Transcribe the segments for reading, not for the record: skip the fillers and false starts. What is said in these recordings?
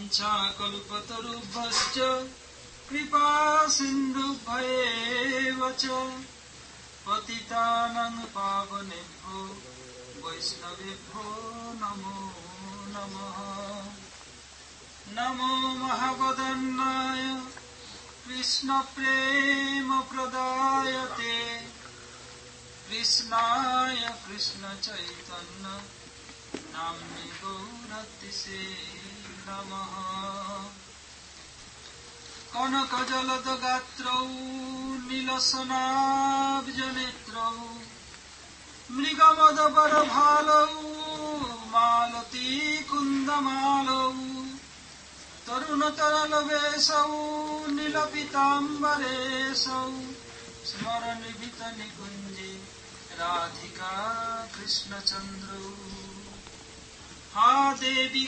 वाञ्छाकल्पतरुभ्यश्च कृपा सिन्धुभ्येव च पतितानां पावनेभ्यो वैष्णवेभ्यो नमो नमः। नमो महावदन्नाय कृष्णप्रेमप्रदायते कृष्णाय कृष्णचैतन्य नाम्ने गौरतिसे नमः। कनकजलदगात्रौ नीलसनाब्जनेत्रौ मृगमदवरभालौ मालती कुन्दमालौ तरुणतरलवेशौ नीलपीताम्बरेशौ स्मरनिभितनिकुञ्जे राधिका कृष्णचन्द्रौ। हा देवी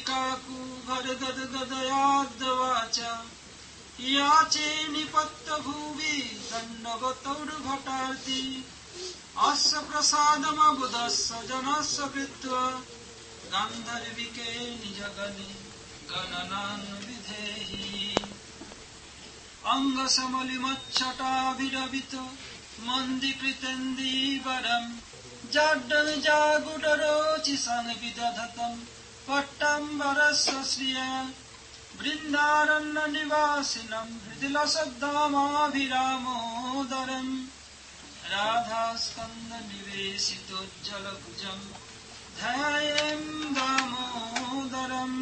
काकुभरगदगदयाद्वाच याचे निपत्तभुवि दण्डवतौर्भटार्ति अस्य प्रसादमबुधस्य जनस्य कृत्वा गान्धर्विके निजगणे गणनान् विधेहि। अङ्गसमलिमच्छटाभिरवित मन्दीकृतेन्दीवरम् जाड्डविजागुडरोचिसंविदधतम् पट्टाम्बरस्य श्रिया वृन्दारण्यनिवासिनम् हृदिलसद्धामाभिरामोदरम् राधास्कन्दनिवेशितोज्ज्वलभुजम् ध्यायेम् दामोदरम्।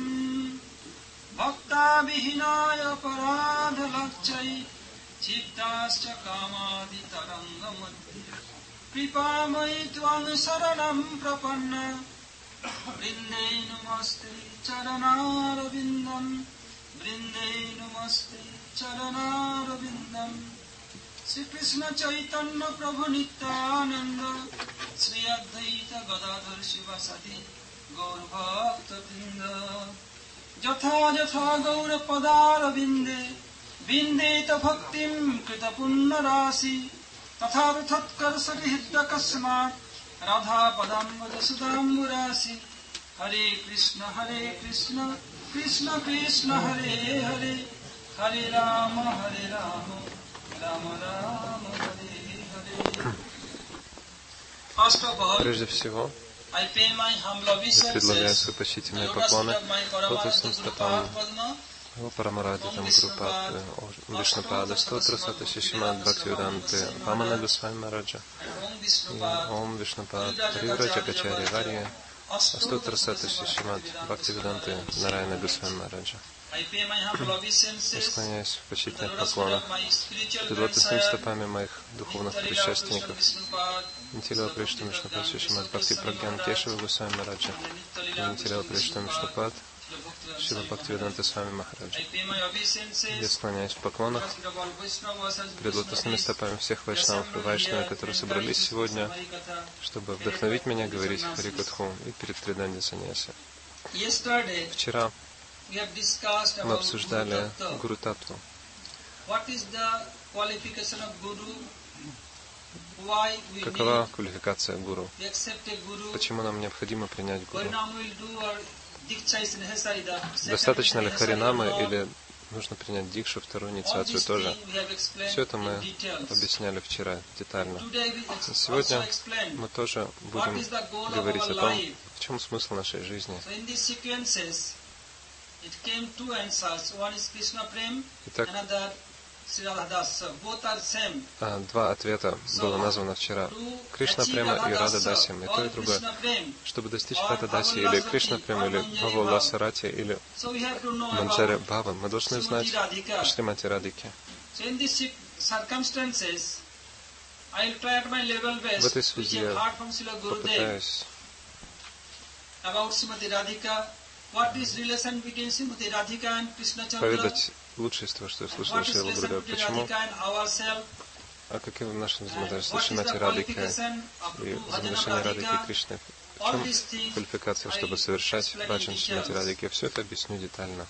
भक्ताविहीनाय अपराधलक्षै चित्ताश्च कामादितरङ्गमध्ये कृपामयि त्वां शरणं प्रपन्न वृन्दे नमस्ते चरणारविन्दम् वृन्दे नमस्ते चरणारविन्दम्। श्री कृष्ण चैतन्य प्रभु नित्यानंद श्री अद्वैत गदाधर शिवासादि गौर भक्तवृंद। यथा यथा गौर पदारविन्दे विन्देत भक्तिं कृतपुण्यराशि तथा तत्कर्षविहितकस्मात् राधा पदाम्बुजसुधाम्बुराशि। हरे कृष्ण कृष्ण कृष्ण हरे हरे हरे राम राम राम हरे हरे। Прежде всего, я предлагаю свои почтительные поклоны лотосным стопам Его Парамарадитам Группа Вишнупада Стотра Саташи Шримад Бхактивиданты Вамана Госвами Мараджа и Ом Вишнупад Паривраджа Качарья Варья Стотра Саташи Шримад Бхактивиданты Нараяна Госвами Мараджа. Я склоняюсь в почтительных поклонах перед лотосными стопами моих духовных предшественников Нитилава Приштам Вишнупад Шримад Бхакти Прагьян Кешава Госвами Мараджа и Нитилава Приштам Вишнупад Шрила Бхактивиданта Свами Махараджа. Я склоняюсь в поклонах перед лотосными стопами всех вайшнавов и вайшнавов, которые собрались сегодня, чтобы вдохновить меня говорить Харикатху и перед Триданди Саньяси. Вчера мы обсуждали Гуру Таттву. Какова квалификация гуру? Почему нам необходимо принять гуру? Достаточно ли харинамы или нужно принять дикшу, вторую инициацию тоже? Все это мы объясняли вчера детально. Сегодня мы тоже будем говорить о том, в чем смысл нашей жизни. Итак, два ответа было названо вчера. Кришна Према и Рада Дасиям. И то, и другое. Чтобы достичь Рада Даси или Кришна Према, или Бхава Ласа Рати, или Манджари Бхава, мы должны знать Шримати Радхики. В этой связи я попытаюсь поведать лучшее из того, что я слышал от Шрила Гурудева. Почему? А какие наши взаимоотношения с Шримати Радхикой и взаимоотношения Радхики и Кришны? В чем квалификация, чтобы совершать баджан Шримати Радхики? Я все это объясню детально.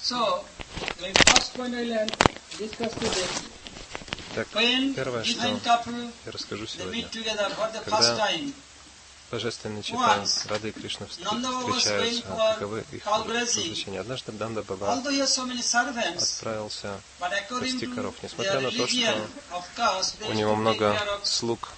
Так, первое, что я расскажу сегодня, когда Божественные чита Рады и Кришна встречаются, каковы их развлечения. Однажды Нанда Баба отправился пасти коров, несмотря на то, что у него много слуг.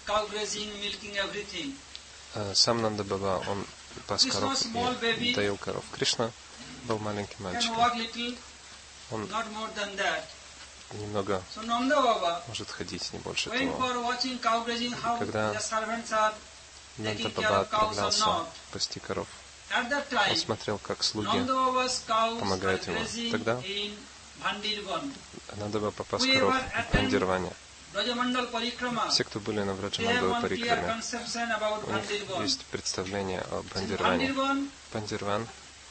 Сам Нанда Баба, он пас коров и доил коров. Кришна был маленький мальчик. Он немного может ходить, не больше того. Когда Нанда Баба отправлялся пасти коров, он смотрел, как слуги помогают ему. Тогда Нанда Баба пас коров в Бандирване. Все, кто были на Враджамандала Парикраме, у них есть представление о Бандирване. Бандирван,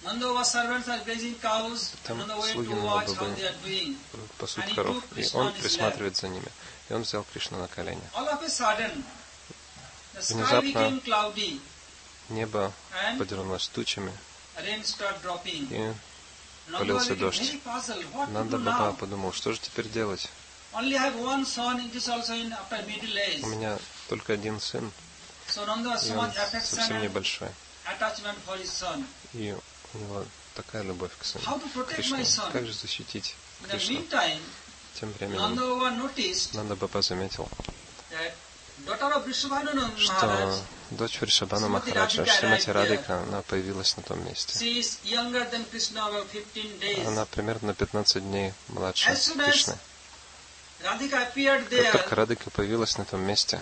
там слуги Нанда Бабы пасут коров, и он присматривает за ними. И он взял Кришну на колени. Внезапно небо подернулось тучами, и полился дождь. Нанда Баба подумал, что же теперь делать? У меня только один сын, и он совсем небольшой. И у него такая любовь к сыну, к Кришне. Как же защитить Кришну? Тем временем Нанда Баба заметил, что дочь Вришабхану Махараджа, Шримати Радхика, она появилась на том месте. Она примерно на 15 дней младше Кришны. Как только Радхика появилась на том месте,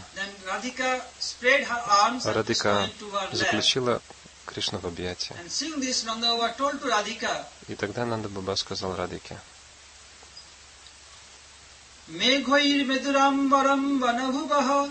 Радхика заключила Кришну в объятия. И тогда Нанда Баба сказал Радхике: Meghoir medurambaram vanabhuvaha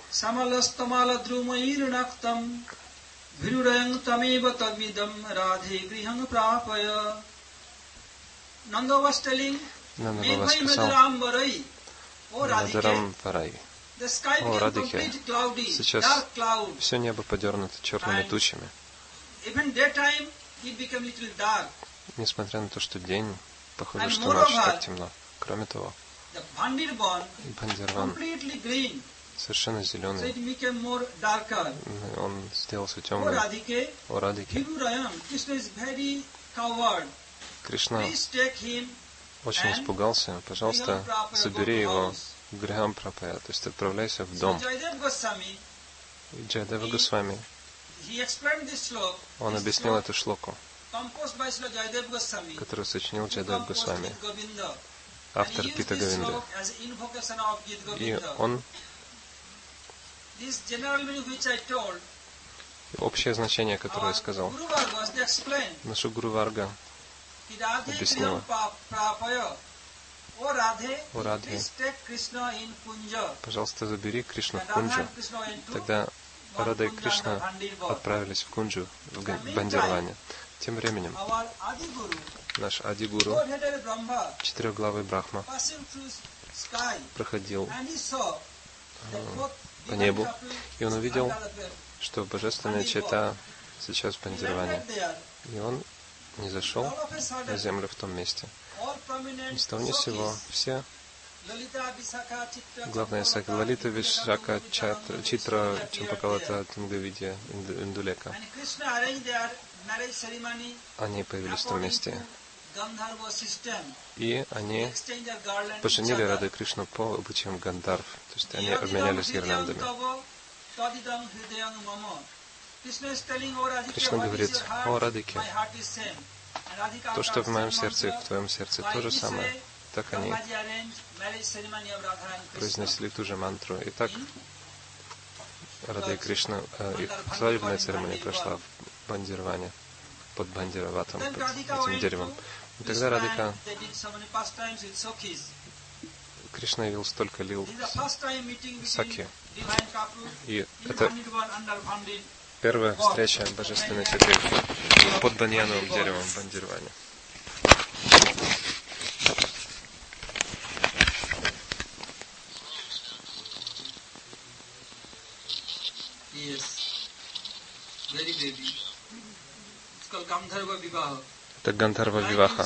Samalastamala-drumairunaktam Virurayang tameva tadvidam Radhe grihang prapaya. Nanda was telling, Meghoi medurambarai, O Radhike, the sky became completely cloudy, dark cloud. Все небо подернуто черными тучами. Even daytime it became little dark. Несмотря на то, что день, похоже, что ночь так темно. Кроме того, Бандирван совершенно зеленый. Он сделался темным. О Радхике, Кришна очень испугался. Пожалуйста, забери его в Грихам Прапая, то есть отправляйся в дом. Джайадева Госвами, он объяснил эту шлоку, которую сочинил Джайадева Госвами, автор Гита Говинды. И он общее значение, которое я сказал, наша Гуру Варга объяснила: О Радхе, пожалуйста, забери Кришну в Кунджу. Тогда Рада и Кришна отправились в Кунджу, в Бандирване. Тем временем наш Ади-гуру, четырехглавый Брахма, проходил по небу, и он увидел, что Божественная чита сейчас в Бандирване. И он не зашел на землю в том месте. Ни с того ни с сего все главное Саки, Лалита, Вишака, Читра, Чампакалата, Тунгавидья, Индулека, они появились в том месте. И они поженили Раду и Кришну по обычаям Гандарв. То есть они обменялись гирляндами. Кришна говорит: о Радхике, то, что в моем сердце и в твоем сердце, то же самое. Так они произнесли ту же мантру. И так Рада и Кришна, их свадебная церемония прошла в Бандирване, под Бандираватом, под этим деревом. И тогда Радхика, Кришна явил столько лил саки. И это первая встреча Божественной читы под баньяновым деревом в Бандирване. Это Гандхарва Виваха.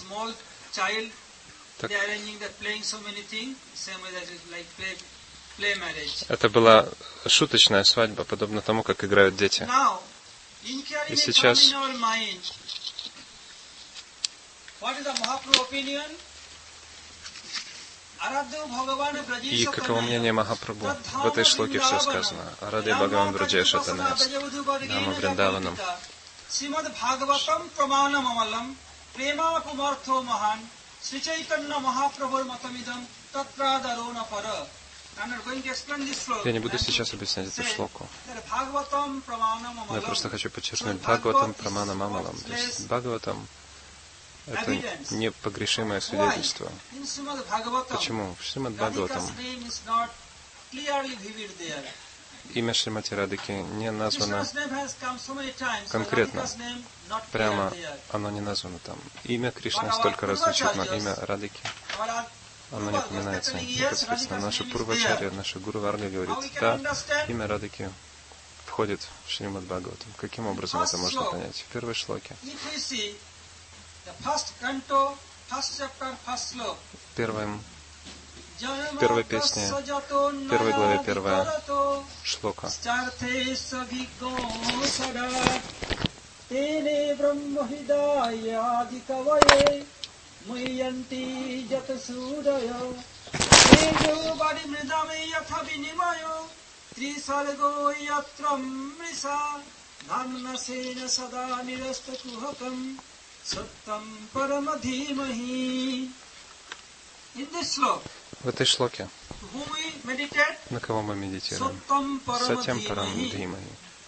Это была шуточная свадьба, подобно тому, как играют дети. И сейчас и каково мнение Махапрабху? В этой шлоке все сказано. Арадья Бхагаван Браджеша Танаяс Нама Вриндаванам. Srimad Bhagavatam Pramanam Amalam Prema Pumartho Mahan Sri Chaitanya Mahaprabhu Matamidam Tatradarona Para. Я не буду сейчас объяснять эту шлоку. Я просто хочу подчеркнуть Бхагаватам Праманам Амалам. То есть Бхагаватам — это непогрешимое свидетельство. Почему? В Шримад Бхагаватам имя Шримати Радхики не названо конкретно. Прямо оно не названо там. Имя Кришны столько раз звучит, но имя Радхики оно не упоминается непосредственно. Наша Пурвачарья, наша Гуру Варга говорит, да, имя Радхики входит в Шримад Бхагаватам. Каким образом это можно понять? В первой шлоке. В первой песне, в первой главе, первая шлока. В этой шлоке на кого мы медитируем? Сатьям Парам Дхимахи.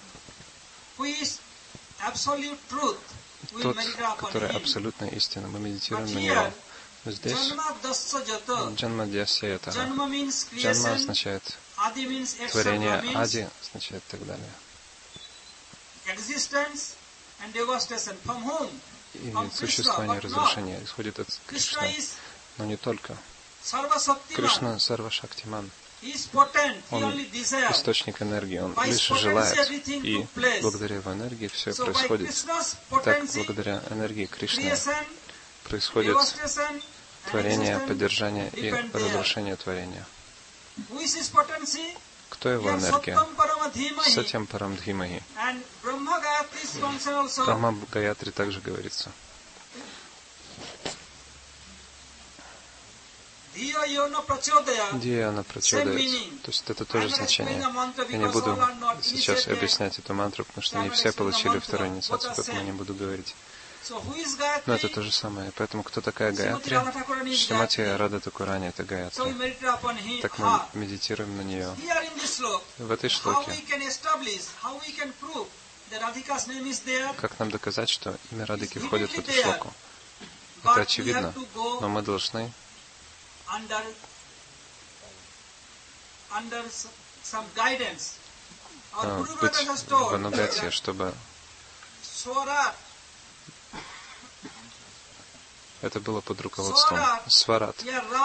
Тот, который абсолютная истина. Мы медитируем на него. Здесь Джанма Дьясья. Джанма означает творение, Ади означает и так далее. И существование и разрушение исходит от Кришны. Но не только. Кришна Сарва-Шактиман. Он источник энергии, он лишь желает, и благодаря его энергии все происходит. Так, благодаря энергии Кришны происходит творение, поддержание и разрушение творения. Кто его энергия? Сатьям Парам Дхимахи. Брахма Гаятри также говорится. Дьяна Прачодает. То есть это тоже значение. Я не буду сейчас объяснять эту мантру, потому что не все получили вторую инициацию, поэтому не буду говорить. Но это то же самое. Поэтому кто такая Гаятри? Шримати Рада Такурани — это Гаятри. Так мы медитируем на нее. В этой шлоке. Как нам доказать, что имя Радхики входит в эту шлоку? Это очевидно, но мы должны быть в анугате, чтобы это было под руководством Сварат.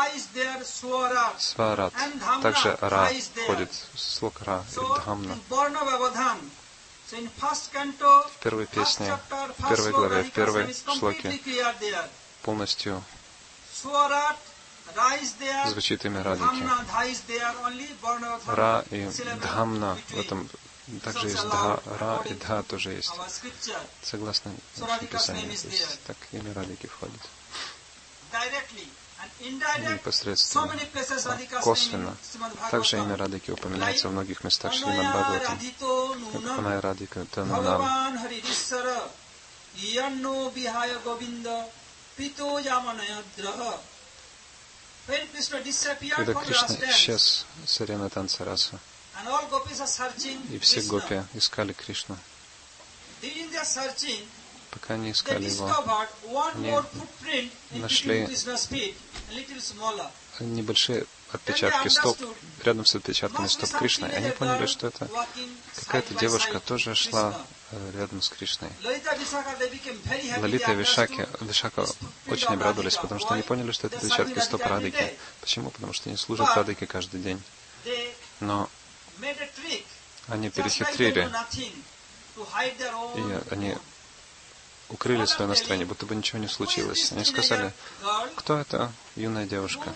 Сварат. Также Ра входит, слог Ра и Дхамна. В первой песне, в первой главе, в первой шлоке полностью звучит имя Радхики. Ра и Дхамна. В этом также есть Ра и Дха тоже есть. Согласно нашему Писанию. Так имя Радхики входит. Непосредственно, косвенно. Также имя Радхики упоминается в многих местах Шримад Бхагаватам. Как Анная Радхика Тананам. Когда Кришна исчез с арены танца раса, и все гопи искали Кришну, пока они искали его, они нашли небольшие отпечатки стоп, рядом с отпечатками стоп Кришны. Они поняли, что это какая-то девушка тоже шла рядом с Кришной. Лалита и Вишака очень обрадовались, потому что они поняли, что это отпечатки стоп Радхики. Почему? Потому что они служат Радхике каждый день. Но они перехитрили, и они укрыли свое настроение, будто бы ничего не случилось. Они сказали, кто это юная девушка,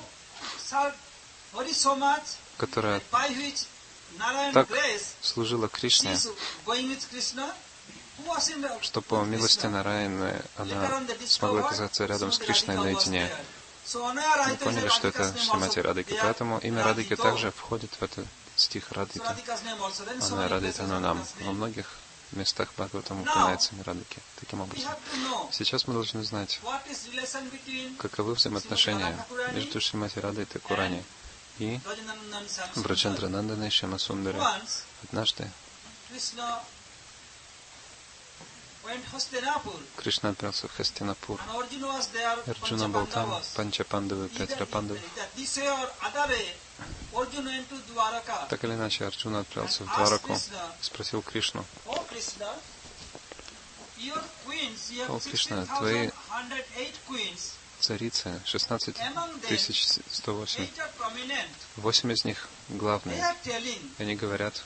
которая так служила Кришне, что по милости Нараяны она смогла оказаться рядом с Кришной наедине. Мы поняли, что это Шримати Радхика, поэтому имя Радхики также входит в этот стих Радхики. Она Радхитану нам. Во многих местах Бхагаватам упоминается имя Радхики. Таким образом. Сейчас мы должны знать, каковы взаимоотношения между Шримати Радхой и Такурани и Браджендрананданой Шьямасундари. Однажды Кришна отправился в Хастинапур. Арджуна был там, Панча Пандавы, 5 Пандавов. Так или иначе, Арджуна отправился в Двараку, спросил Кришну: «О, Кришна, твои царицы, 16 108, 8 из них главные. И они говорят,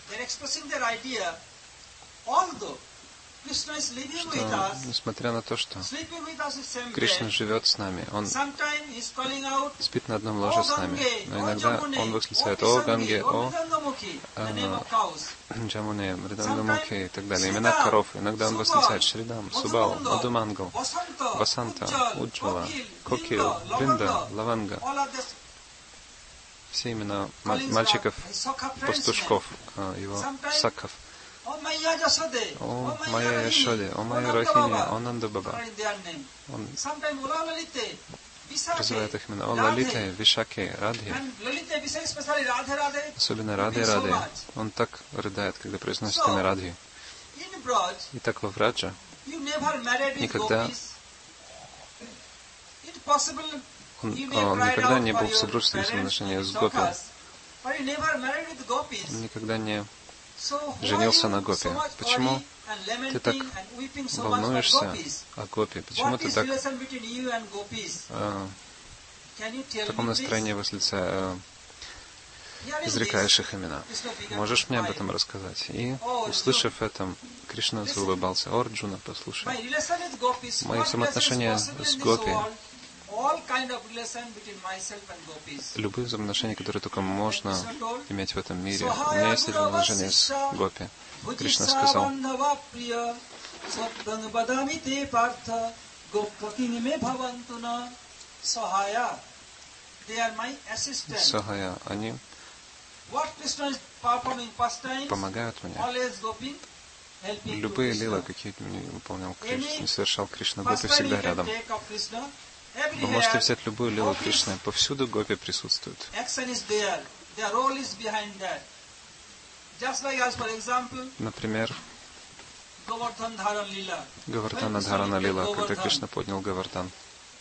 что, несмотря на то, что Кришна живет с нами, Он спит на одном ложе с нами, но иногда Он восклицает: «О Ганге, о Джамуне, Мридангамухе» и так далее, имена коров. Иногда Он восклицает: «Шридам, Субал, Мадумангал, Васанта, Уджвала, Кокил, Бринда, Лаванга». Все имена мальчиков-пастушков, его сакхов. «О моя Яшоде, о моя Рахини, о Нанда Баба». Он называет их именно: «О Лалите, Вишаке, Радхе». Особенно Радhe Радhe. Он так рыдает, когда произносит имя Радхи. Итак, во Враджа никогда он никогда не был в супружественном отношении с Гопи. Он никогда не женился на Гопи. Почему ты так волнуешься о Гопи? Почему ты так в таком настроении изрекаешь их имена? Можешь мне об этом рассказать? И, услышав это, Кришна заулыбался: «О, Арджуна, послушай, мои взаимоотношения с Гопи, любые взаимоотношения, которые только можно иметь в этом мире. У меня есть эти отношения с Гопи». Кришна сказал: «Сахая, они помогают мне. Любые лилы, какие не выполнял Кришна, не совершал Кришна, Гопи всегда рядом. Вы можете взять любую лилу Кришны, повсюду Гопи присутствуют. Например, Гавардхана Дхарана Лила, когда Кришна поднял Гавардхан.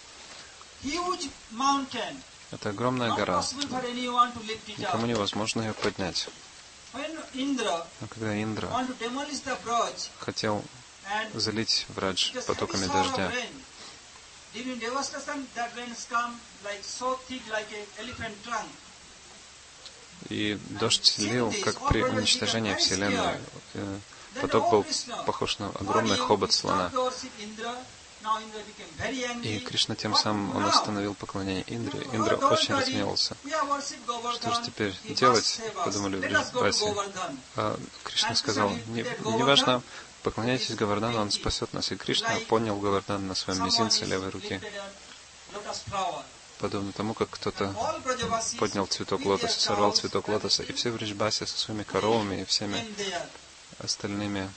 Это огромная гора. Никому невозможно ее поднять. Но когда Индра хотел залить Врадж потоками дождя, и дождь лил, как при уничтожении Вселенной. Поток был похож на огромный хобот слона. И Кришна тем самым он остановил поклонение Индре. Индра очень разгневался. Что же теперь делать? Подумали Вриджбаси. А Кришна сказал: неважно, поклоняйтесь Гавардхану, он спасет нас. И Кришна поднял Гавардхан на своем мизинце левой руки, подобно тому, как кто-то поднял цветок лотоса, сорвал цветок лотоса, и все Вриджбаси со своими коровами и всеми остальными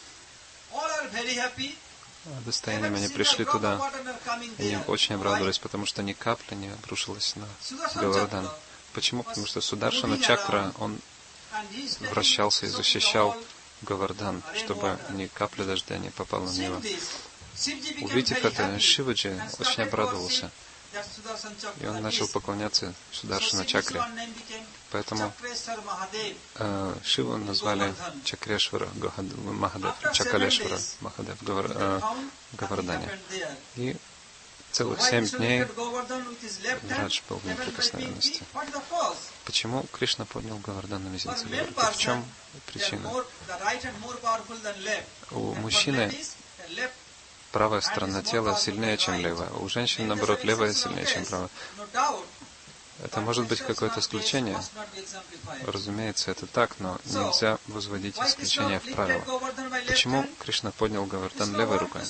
достояниями они пришли туда. Они очень обрадовались, потому что ни капля не обрушилась на Гавардхан. Почему? Потому что Сударшана Чакра, он вращался и защищал Гавардхан, чтобы ни капля дождя не попала на него. Увидев это, Шиваджи очень обрадовался. И он начал поклоняться Сударшана Чакре. Поэтому Шиву назвали Чакрешвара Махадев, Чакалешвара Махадев в Гавардхане. И целых 7 дней Врадж был в неприкосновенности. Почему Кришна поднял Гавардхан на мизинце? В чем причина? У мужчины правая сторона тела сильнее, чем левая. У женщин, наоборот, левая сильнее, чем правая. Это может быть какое-то исключение. Разумеется, это так, но нельзя возводить исключение в правило. Почему Кришна поднял Говардхан левой рукой?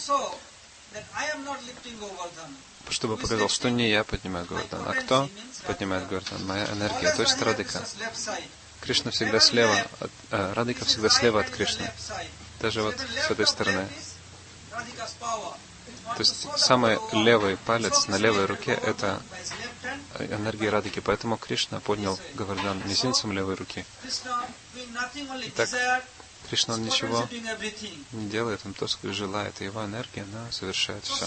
Чтобы показал, что не я поднимаю Говардхан, а кто поднимает Говардхан? Моя энергия, то есть Радхика. Кришна всегда слева, Радхика всегда слева от Кришны. Даже вот с этой стороны. То есть самый левый палец на левой руке — это энергия Радхики. Поэтому Кришна поднял Говардхан мизинцем левой руки. Итак, Кришна, он ничего не делает, он то, что желает. И его энергия, она совершает все.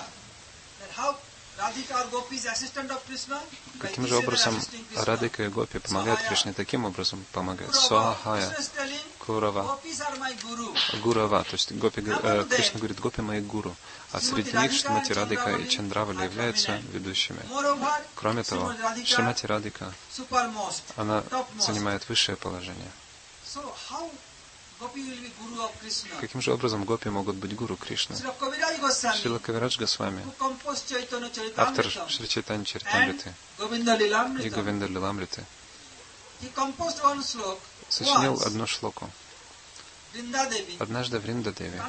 Каким же образом Радхика и Гопи помогают Кришне? Таким образом помогают. Свахая, Курава, Гурава. То есть Кришна говорит, Гопи мои гуру. А среди них Шримати Радхика и Чандравали являются ведущими. Кроме того, Шримати Радхика, она занимает высшее положение. Каким же образом Гопи могут быть гуру Кришны? Шрила Кавирадж Госвами, автор Шри Чайтанья Чаритамриты и Говинда Лиламриты, сочинил одну шлоку. Однажды Вринда Деви,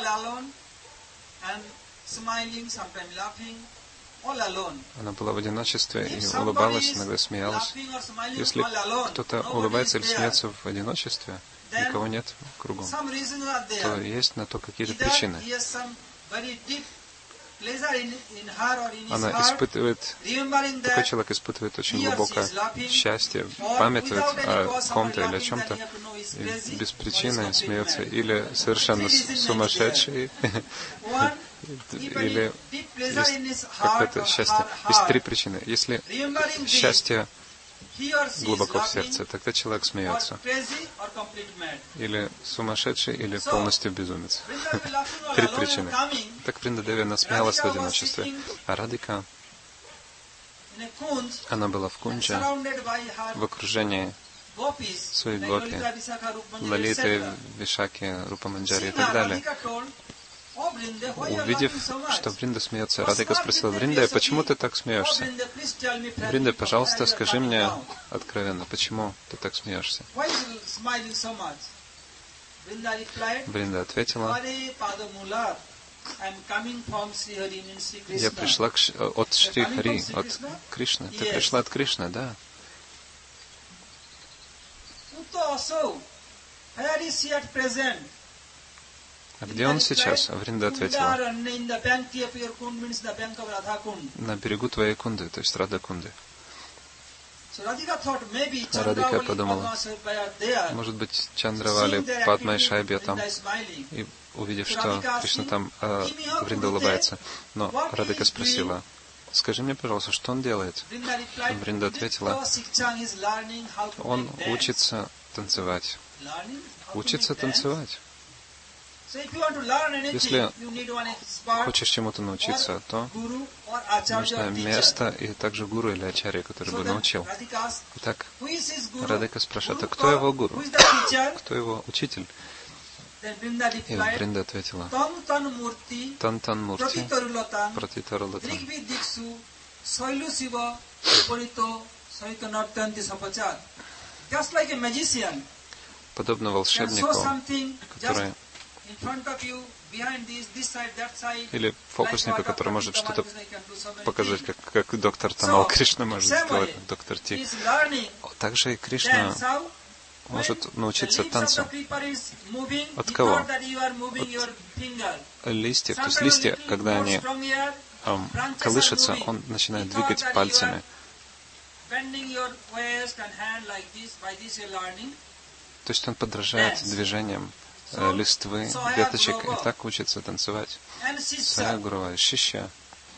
она была в одиночестве и улыбалась, иногда смеялась. Если кто-то улыбается или смеется в одиночестве, никого нет кругом, то есть на то какие-то причины. Она испытывает, такой человек испытывает очень глубокое счастье, памятует о ком-то или о чем-то, и без причины смеется, или совершенно сумасшедший, или есть какое-то счастье. Есть три причины. Если счастье глубоко в сердце, тогда человек смеется. Или сумасшедший, или полностью безумец. Три причины. Так Вринда Деви насмеялась в одиночестве. А Радхика, она была в Кундже, в окружении своих гопи, Лалиты, Вишаки, Рупа-Манджари и так далее. Увидев, что Вринда смеется, Радхика спросила: Вринда, почему ты так смеешься? Вринда, пожалуйста, скажи мне откровенно, почему ты так смеешься? Вринда ответила: я пришла от Шри Хари, от Кришны. Ты пришла от Кришны, да? А где он сейчас? Вринда ответила: на берегу твоей Кунды, то есть Рада Кунды. Радхика подумала: может быть, Чандравали, Падма и Шайбья там. И увидев, что Кришна там, Вринда улыбается. Но Радхика спросила: скажи мне, пожалуйста, что он делает? Вринда ответила: он учится танцевать. Учится танцевать. Если хочешь чему-то научиться, то нужно место и также гуру или ачарья, который бы научил. Итак, Радхика спрашивает: а кто его гуру? Кто его учитель? И Вринда ответила: Тан-тан мурти, пратитарулатан. Подобно волшебнику, который или фокуснику, который может что-то показать, как доктор Тамал Кришна может сделать, доктор Ти. Также и Кришна может научиться танцу. От кого? От листьев. То есть листья, когда они колышутся, он начинает двигать пальцами. То есть он подражает движениям листвы, веточек, и так учится танцевать. Своя гурува, Шишья.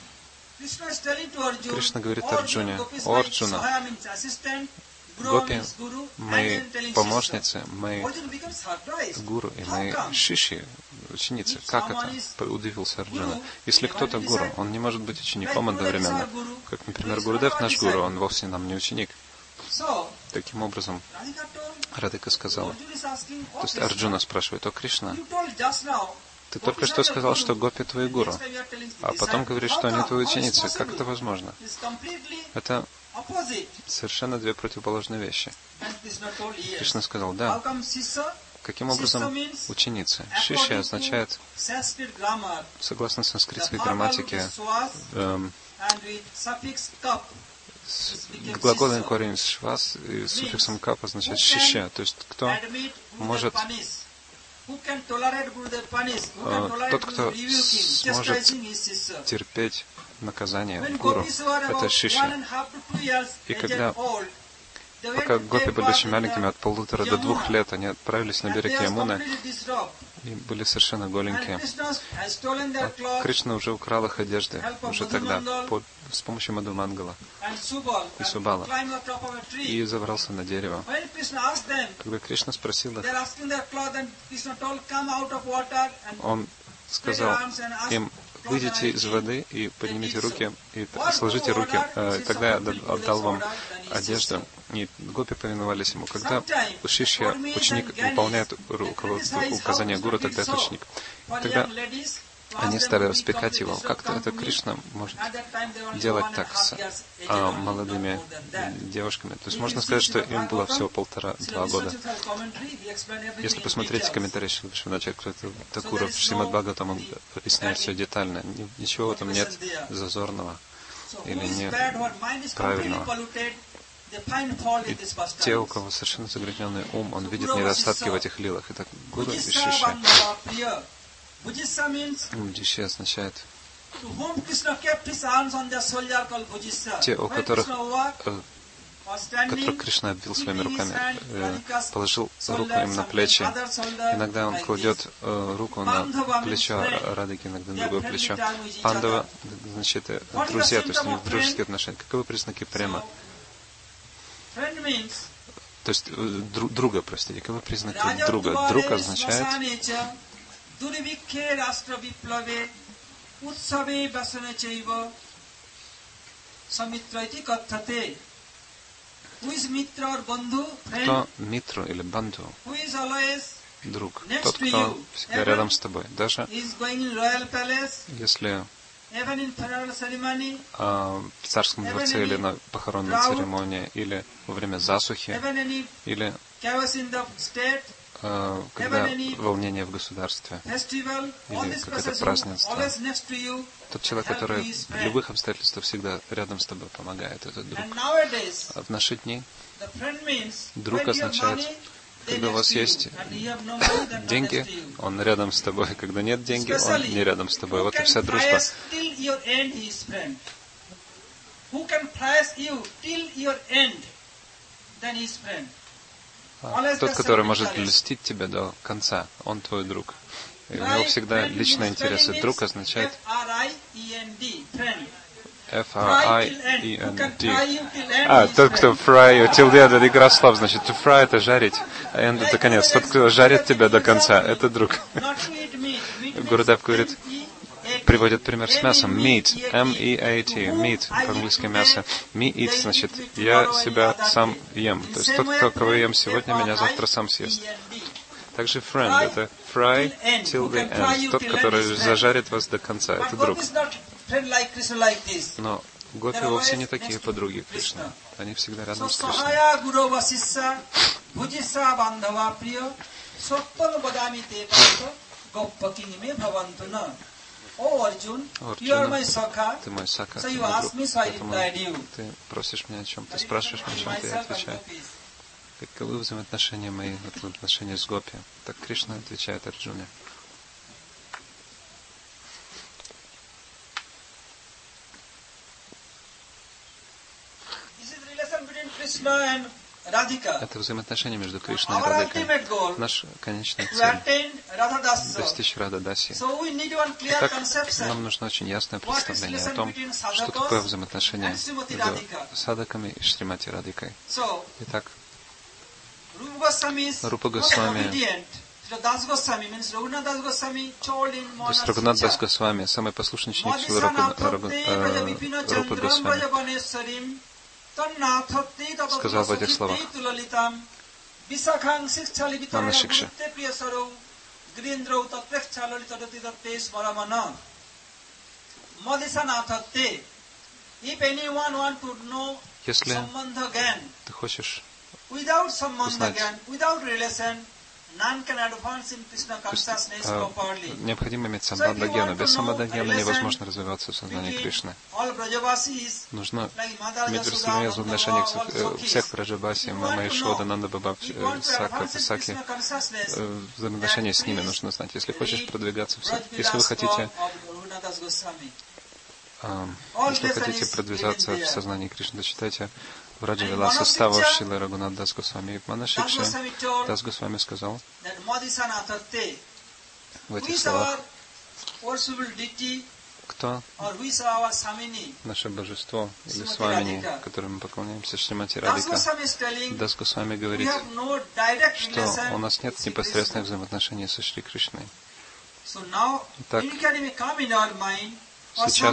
Кришна говорит Арджуне: о Арджуна, гопи, мои помощницы, мои гуру и мои шиши, ученицы. Как это? Удивился Арджуна. Если кто-то гуру, он не может быть учеником одновременно. Как, например, Гурудев наш гуру, он вовсе нам не ученик. Таким образом, Радхика сказала, то есть Арджуна спрашивает: о Кришна, Ты только что сказал, что гопи твои гуру, а потом говоришь, что они твои ученицы. Как это возможно? Это совершенно две противоположные вещи. Кришна сказал, да. Каким образом ученицы? Шиши означает, согласно санскритской грамматике, глагольный корень швас и суффиксом кап означает шише, то есть кто может, тот, кто сможет терпеть наказание гуру, это шиши. И пока гопи были очень маленькими, от 1,5 до 2 лет, они отправились на берег Ямуны и были совершенно голенькие. А Кришна уже украл их одежды, уже тогда, с помощью Мадхумангала и Субала, и забрался на дерево. Когда Кришна спросил их, он сказал им: выйдите из воды и поднимите руки, и сложите руки, тогда я отдал вам одежду. И гопи повиновались ему. Когда шишья, ученик, выполняет указания гуру, тогда это ученик. Тогда они стали распекать его. Как-то это Кришна может делать так с молодыми девушками. То есть можно сказать, что им было всего 1,5-2 года. Если посмотреть комментарии Шрила Вишванатхачарьи, кто это Такура, в Шримад Бхагаватам, он объясняет все детально. Ничего в этом нет зазорного или неправильного. И те, у кого совершенно загрязненный ум, он видит недостатки в этих лилах. Это гуру и шиши. Буддиши означает те, у которых Кришна обвил своими руками, положил руку им на плечи. Иногда он кладет руку на плечо Радхики, иногда на другое плечо. Пандава, значит, друзья, то есть у них дружеские отношения. Каковы признаки према? То есть друга, простите, каковы признаки друга? Друг означает кто митру или бандху? Друг. Тот, кто всегда рядом с тобой. Даже если в царском дворце или на похоронной церемонии, или во время засухи, или когда волнение в государстве, или какое-то празднество. Тот человек, который в любых обстоятельствах всегда рядом с тобой помогает, это друг. А в наши дни друг означает, когда у вас есть деньги, он рядом с тобой. Когда нет денег, он не рядом с тобой. Вот и вся дружба. Тот, который может льстить тебя до конца, он твой друг. И у него всегда личные интересы. Друг означает F-R-I-E-N-D. Тот, кто fry, till the end, это игра слов, значит, to fry это жарить, а end это конец. Тот, кто жарит тебя до конца, это друг. Гурудев говорит, приводит пример с мясом. Meat, M-E-A-T, meat, по-английски мясо. Me eat, значит, я себя сам ем. То есть тот, кого я ем сегодня, меня завтра сам съест. Также friend, это fry till the end. Тот, который зажарит вас до конца, это друг. Но гопи вовсе не такие подруги Кришны. Они всегда рядом с Кришной. О, Арджуна, ты мой сака, ты мой друг, поэтому ты просишь меня о чем-то, спрашиваешь меня о чем-то, я отвечаю. Каковы взаимоотношения мои, взаимоотношения с гопи? Так Кришна отвечает Арджуне. Это взаимоотношения между Кришной и Радхикой. Наш конечный цель — достичь Рада-даси. Итак, нам нужно очень ясное представление о том, что такое взаимоотношения между садаками и Шримати Радхикой. Итак, Рупа Госвами, то есть Рагунат Дас Госвами, самый послушный ученик Рупы Госвами, сказал в этих словах Нана Шикша. Girindra Utaprex Chalali Tadati Tates Varamana Madhisanathatte. If anyone want to know Если Sambandha Gyan, ты хочешь without Sambandha узнать, Gyan, without relation, none can advance in Krishna consciousness properly. необходимо иметь самбандха-гьяну. Без самбандха-гьяны невозможно развиваться в сознании Кришны. Нужно иметь взаимоотношения всех Браджаваси, Мама Ишода, Нанда Баба, Саки. Взаимоотношения с ними нужно знать. Если хочешь продвигаться, если вы хотите продвигаться в сознании Кришны, читайте Враджа Виласа состава Шрилы Рагунат Дас Госвами. Манашикши Дас Госвами сказал в этих словах: кто наше божество или Свамини, которому мы поклоняемся, Шримати Радика. Дас Госвами говорит, что у нас нет непосредственных взаимоотношений со Шри Кришной. Итак, сейчас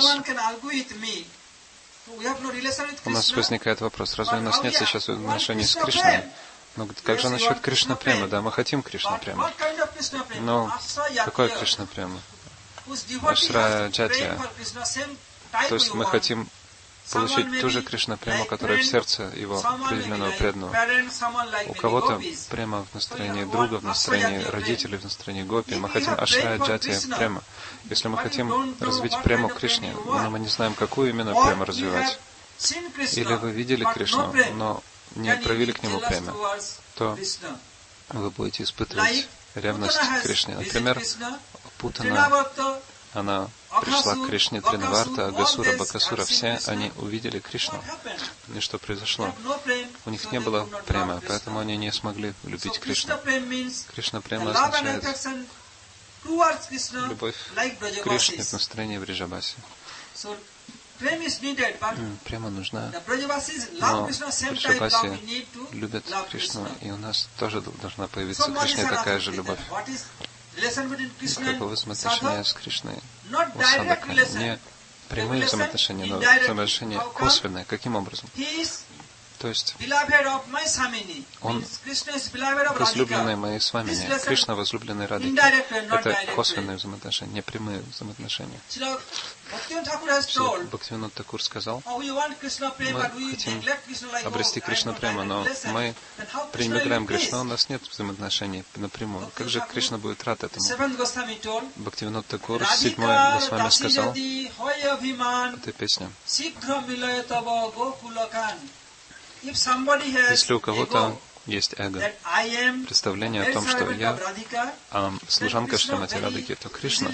у нас возникает вопрос, разве у нас нет сейчас отношений с Кришной? Но как же насчет Кришна Према? Да, мы хотим Кришна Према. Но какой Кришна Према? Ашрая Джатия. То есть мы хотим получить ту же Кришна Прему, которая в сердце его определенного преданного. У кого-то према в настроении друга, в настроении родителей, в настроении гопи. Мы хотим Ашрая Джатия Према. Если мы хотим развить прему Кришне, но мы не знаем, какую именно прему развивать, или вы видели Кришну, но не проявили к нему прему, то вы будете испытывать ревность к Кришне. Например, Путана, она пришла к Кришне, Тринаварта, Агасура, Бакасура, все они увидели Кришну. И что произошло? У них не было према, поэтому они не смогли любить Кришну. Кришна према означает любовь к Кришне в настроении Вриджабаси. Према нужна, но Вриджабаси любят Кришну, и у нас тоже должна появиться к Кришне такая же любовь. Каковы взаимоотношения с Кришной у садака? Не прямые взаимоотношения, но взаимоотношения косвенные. Каким образом? То есть он возлюбленный моей Свамини, Кришна возлюбленный Радхи. Это косвенные взаимоотношения, не прямые взаимоотношения. Бхактивинода Такур сказал: мы хотим обрести Кришна Према, но мы пренебрегаем Кришну, у нас нет взаимоотношений напрямую. Как же Кришна будет рад этому? Бхактивинода Такур, 7-й Госвами, сказал в этой песне: если у кого-то есть эго, представление о том, что я служанка Шримати Радхи, то Кришну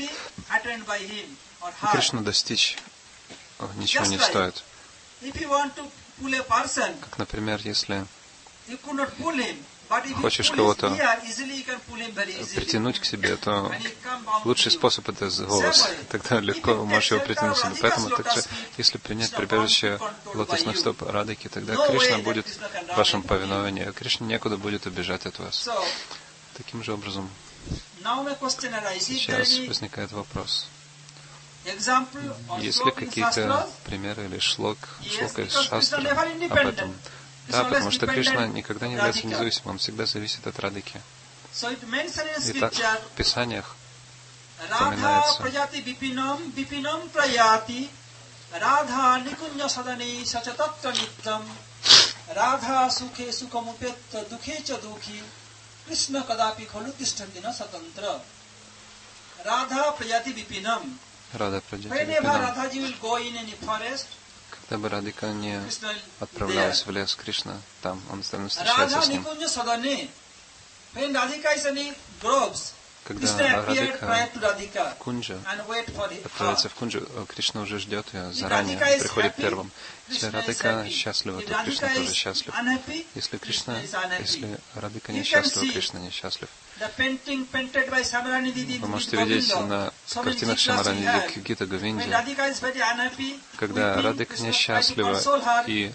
достичь ничего не стоит. Как, например, если хочешь кого-то притянуть к себе, то лучший способ — это голос. Тогда легко можешь его притянуть к себе. Поэтому также, если принять прибежище лотосных стоп Радхи, тогда Кришна будет в вашем повиновении. Кришне некуда будет убежать от вас. Таким же образом, сейчас возникает вопрос. Есть ли какие-то примеры или шлока из шастры об этом? Да, потому что Кришна никогда не является независимым, он всегда зависит от Радхи. Итак, в Писаниях упоминается: Radha sukhe sukamupetta dukhe cha dukhi Krishna kadapi khalu tishtandina satantra. Radha prajati vipinam. Whenever Radhaji will go in any forest, когда бы Радхика не отправлялась в лес, Кришна там, он постоянно встречается с ним. Когда Радхика Кунджа отправляется в Кунджу, Кришна уже ждет ее заранее, приходит первым. Если Радхика счастлива, то Кришна тоже счастлив. Если Радхика несчастлива, Кришна несчастлив. Вы можете видеть на картинах Шамарани Гита Говинди, когда Радхика несчастлива и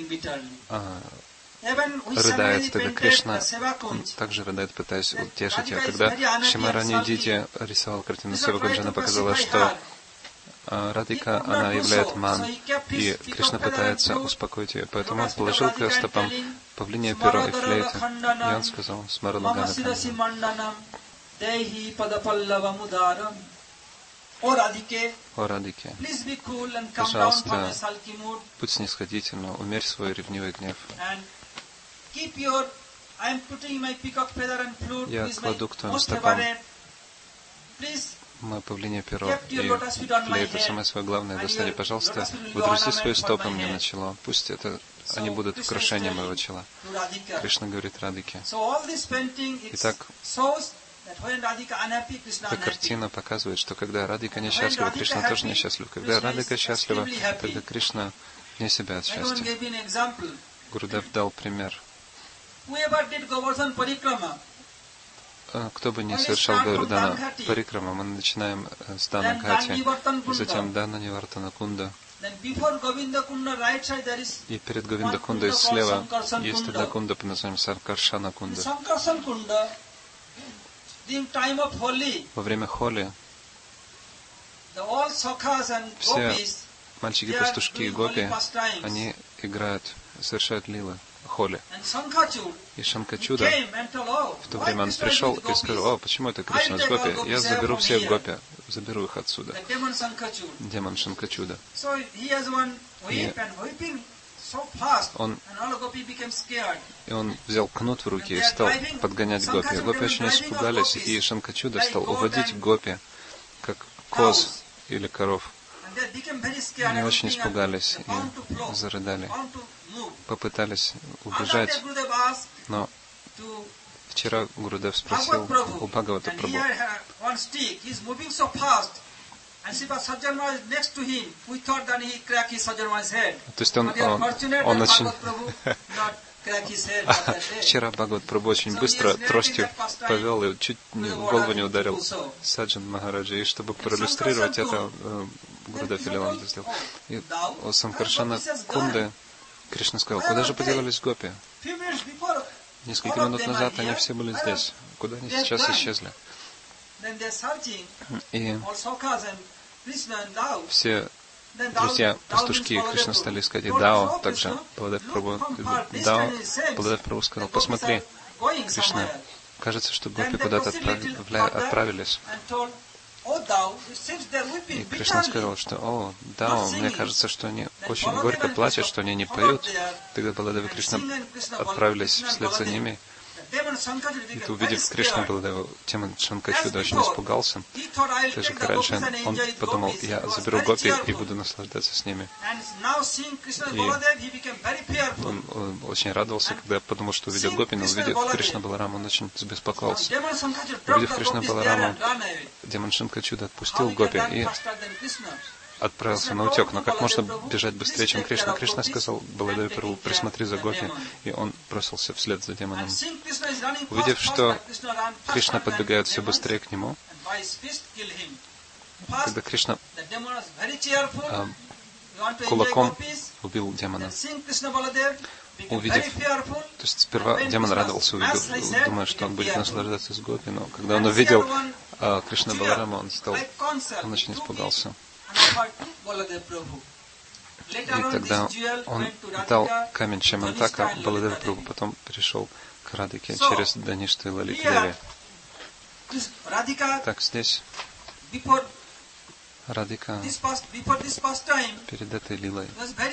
рыдает, тогда Кришна также рыдает, пытаясь утешить ее. Когда Шамарани Дити рисовал картину Севаганджана, показала, что Радхика, она являет ман, и Кришна пытается успокоить ее. Поэтому он положил к стопам павлинье перо и флейты, и он сказал: «Смаранаганатана». О Радике, пожалуйста, будь снисходительна, умерь свой ревнивый гнев. Я кладу к твоим стопам мое павлинье перо, и для этого самое свое главное достали. Пожалуйста, выдруси свои стопы мне на чело. Пусть они будут украшением моего чела. Кришна говорит Радике. Итак, эта картина показывает, что когда Радика несчастлива, Кришна тоже несчастлив. Когда Радика счастлива, тогда Кришна вне себя от счастья. Гурудев дал пример. Кто бы ни совершал Говардхана Парикрама, мы начинаем с Дана Гати, затем Дана Нивартана Кунда. И перед Говинда Кундой слева есть тогда кунда под названием Санкаршана Кунда. Во время Холи все мальчики-пастушки и гопи, они играют, совершают лилы, Холи. И Шанкачуда, в то время он пришел и сказал: почему это Кришна с гопи? Я заберу всех гопи, заберу их отсюда. Демон Шанкачуда. И он взял кнут в руки и стал подгонять гопи. Гопи очень испугались, и Шанкачуда стал уводить гопи, как коз или коров. Они очень испугались и зарыдали. Попытались убежать, но вчера Гурудев спросил у Бхагавата Прабху. То есть он очень... Вчера Бхагават Прабху очень быстро тростью повел и чуть в голову не ударил Саджан Махараджа. И чтобы проиллюстрировать это, Гурудев велел он это сделать. И у Санкаршана Кунды Кришна сказал: куда же поделались гопи? Несколько минут назад они все были здесь. Куда они сейчас исчезли? И все друзья, пастушки Кришна стали искать. И Дао также. Баладев Прабху сказал: посмотри, Кришна, кажется, что гопи куда-то отправились. И Кришна сказал, что Дао, мне кажется, что они очень горько плачут, что они не поют. Тогда Баладев и Кришна отправились вслед за ними. И увидев Кришну Баладева, демон Шанкачуда очень испугался. Так же, как раньше, он подумал: я заберу гопи и буду наслаждаться с ними. И он очень радовался, когда подумал, что увидит гопи, но увидев Кришна Баларама, он очень забеспокоился. Увидев Кришна Баларама, демон Шанкачуда отпустил гопи и отправился на утек. Но как можно бежать быстрее, чем Кришна? Кришна сказал Баладеву Прабху: присмотри за гопи, и он бросился вслед за демоном. Увидев, что Кришна подбегает все быстрее к нему, когда Кришна кулаком убил демона, увидев, то есть сперва демон радовался, думая, что он будет наслаждаться с гопи, но когда он увидел Кришна Баларама, он очень испугался. И тогда он дал камень Шамантака Баладеву Прабху, потом пришел к Радике через Даништу и Лалиту-Деви. Так, здесь Радика перед этой лилой,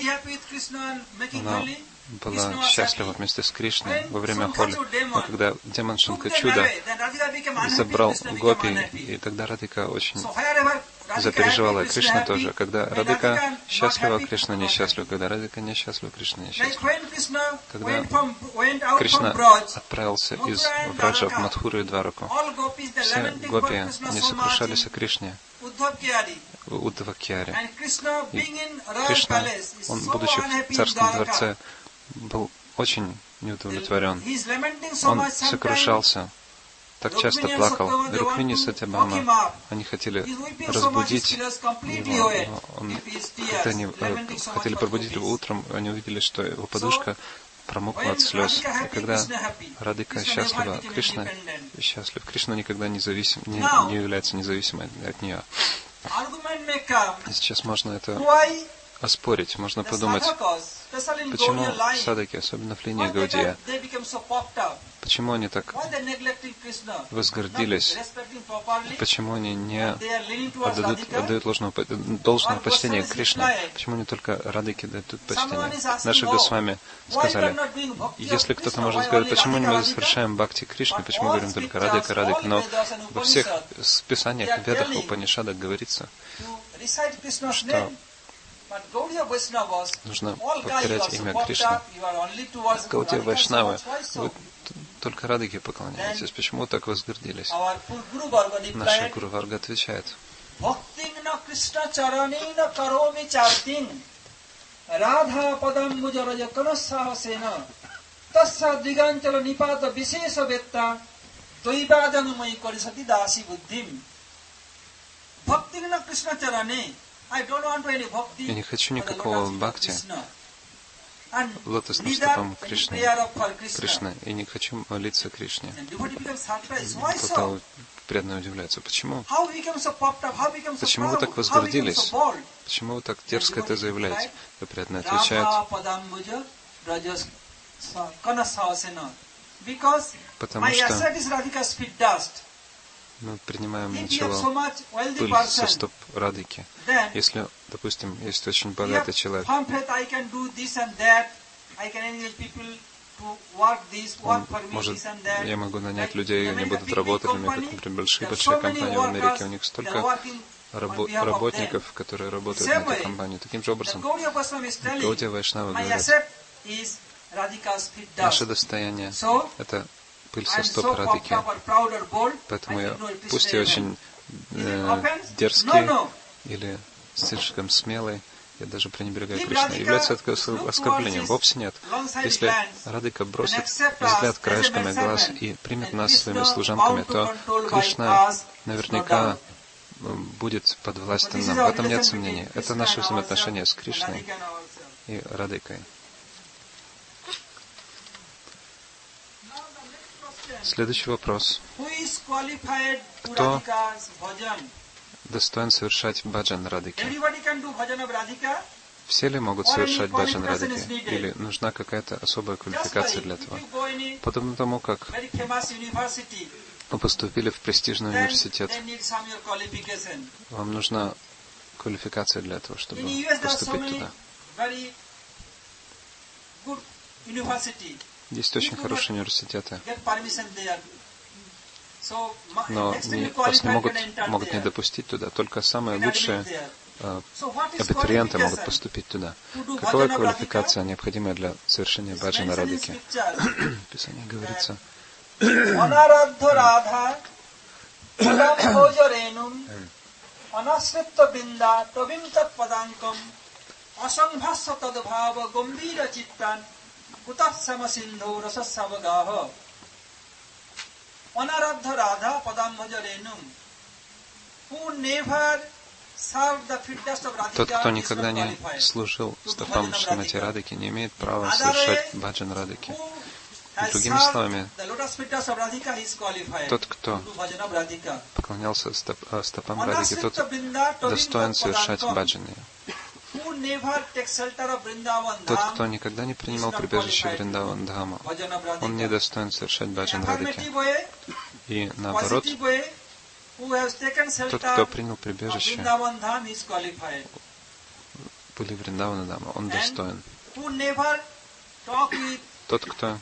она была счастлива вместе с Кришной во время Холи. Но когда демон Шанкачуда забрал гопи, и тогда Радика очень запереживала, и Кришна тоже. Когда Радика счастлива, Кришна несчастлив. Когда Радика несчастлива, Кришна несчастлив. Когда Кришна отправился из Враджа в Мадхуру и Двараку, все гопи, они сокрушались о Кришне, Уддава-Кьяре. И Кришна, он, будучи в царском дворце, был очень неудовлетворен. Он сокрушался, так часто плакал. И Рукмини Сатьябхама, они хотели разбудить его. Когда они хотели пробудить его утром, они увидели, что его подушка промокла от слез. И когда Радика счастлива, Кришна счастлив. Кришна никогда не является независимой от нее. И сейчас можно это оспорить. Можно подумать, почему садаки, особенно в линии Гаудия, почему они так возгордились, почему они не отдают должное почтение Кришне, почему они только радыки дают почтение. Наши Госвами сказали, если кто-то может сказать, почему мы совершаем бхакти Кришне, почему говорим только радыка, радыка, но во всех писаниях, ведах, Упанишадах говорится, что нужно повторять имя Кришны. Гаудия Вайшнавы, вы только радыке поклоняетесь. Почему так возгордились? Наша Гуру Варга отвечает. Радха падам муджараja канасахасена тасса диганчала нипата вишеша ветта двайваданумай корисати даси буддим. Бхактина Кришна чаране. Я не хочу никакого бхакти лотосным стопам Кришны, и не хочу молиться Кришне. Кто-то преданно удивляется. Почему? Почему вы так возгордились? Почему вы так дерзко это заявляете? Вы преданно отвечает. Потому что мы принимаем начало пыль со стоп радыки. Если, допустим, есть очень богатый человек, я могу нанять людей, они будут работать, как, например, большие компании в Америке, у них столько работников, которые работают на этой компании. Таким же образом, Гаудия Вайшнава говорит, наше достояние — это пыль со стоп радыки. Поэтому пусть я очень дерзкий или слишком смелый, я даже пренебрегаю Кришной. Является это оскорблением? Вовсе нет. Если радыка бросит взгляд краешками глаз и примет нас своими служанками, то Кришна наверняка будет подвластен нам. В этом нет сомнений. Это наши взаимоотношения с Кришной и радыкой. Следующий вопрос. Кто достоин совершать баджан радыки? Все ли могут совершать баджан радыки? Или нужна какая-то особая квалификация для этого? Подобно тому, как вы поступили в престижный университет, вам нужна квалификация для этого, чтобы поступить туда. Есть очень хорошие университеты, но вас не могут не допустить туда. Только самые лучшие абитуриенты могут поступить туда. Какова квалификация, необходимая для совершения баджана радыки? В Писании говорится, тот, кто никогда не служил стопам Шримати Радыки, не имеет права совершать баджан радыки. Другими словами, тот, кто поклонялся стопам Радыки, тот достоин совершать баджаны. Тот, кто никогда не принимал прибежище Вриндаван Дхама, он не достоин совершать баджан радыки. И наоборот, тот, кто принял прибежище пыли Вриндавана Дхама, он достоин. Тот, кто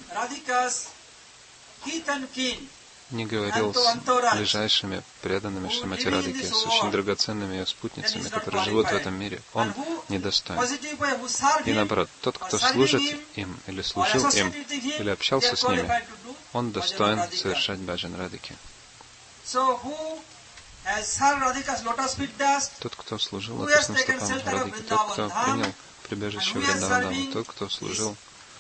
не говорил с ближайшими преданными Шримати Радыки, с очень драгоценными ее спутницами, которые живут в этом мире, он недостоин. И наоборот, тот, кто служит им, или служил им, или общался с ними, он достоин совершать баджан радыки. Тот, кто служил лотосным стопам Радыки, тот, кто принял прибежище Вриндавана, тот, кто служил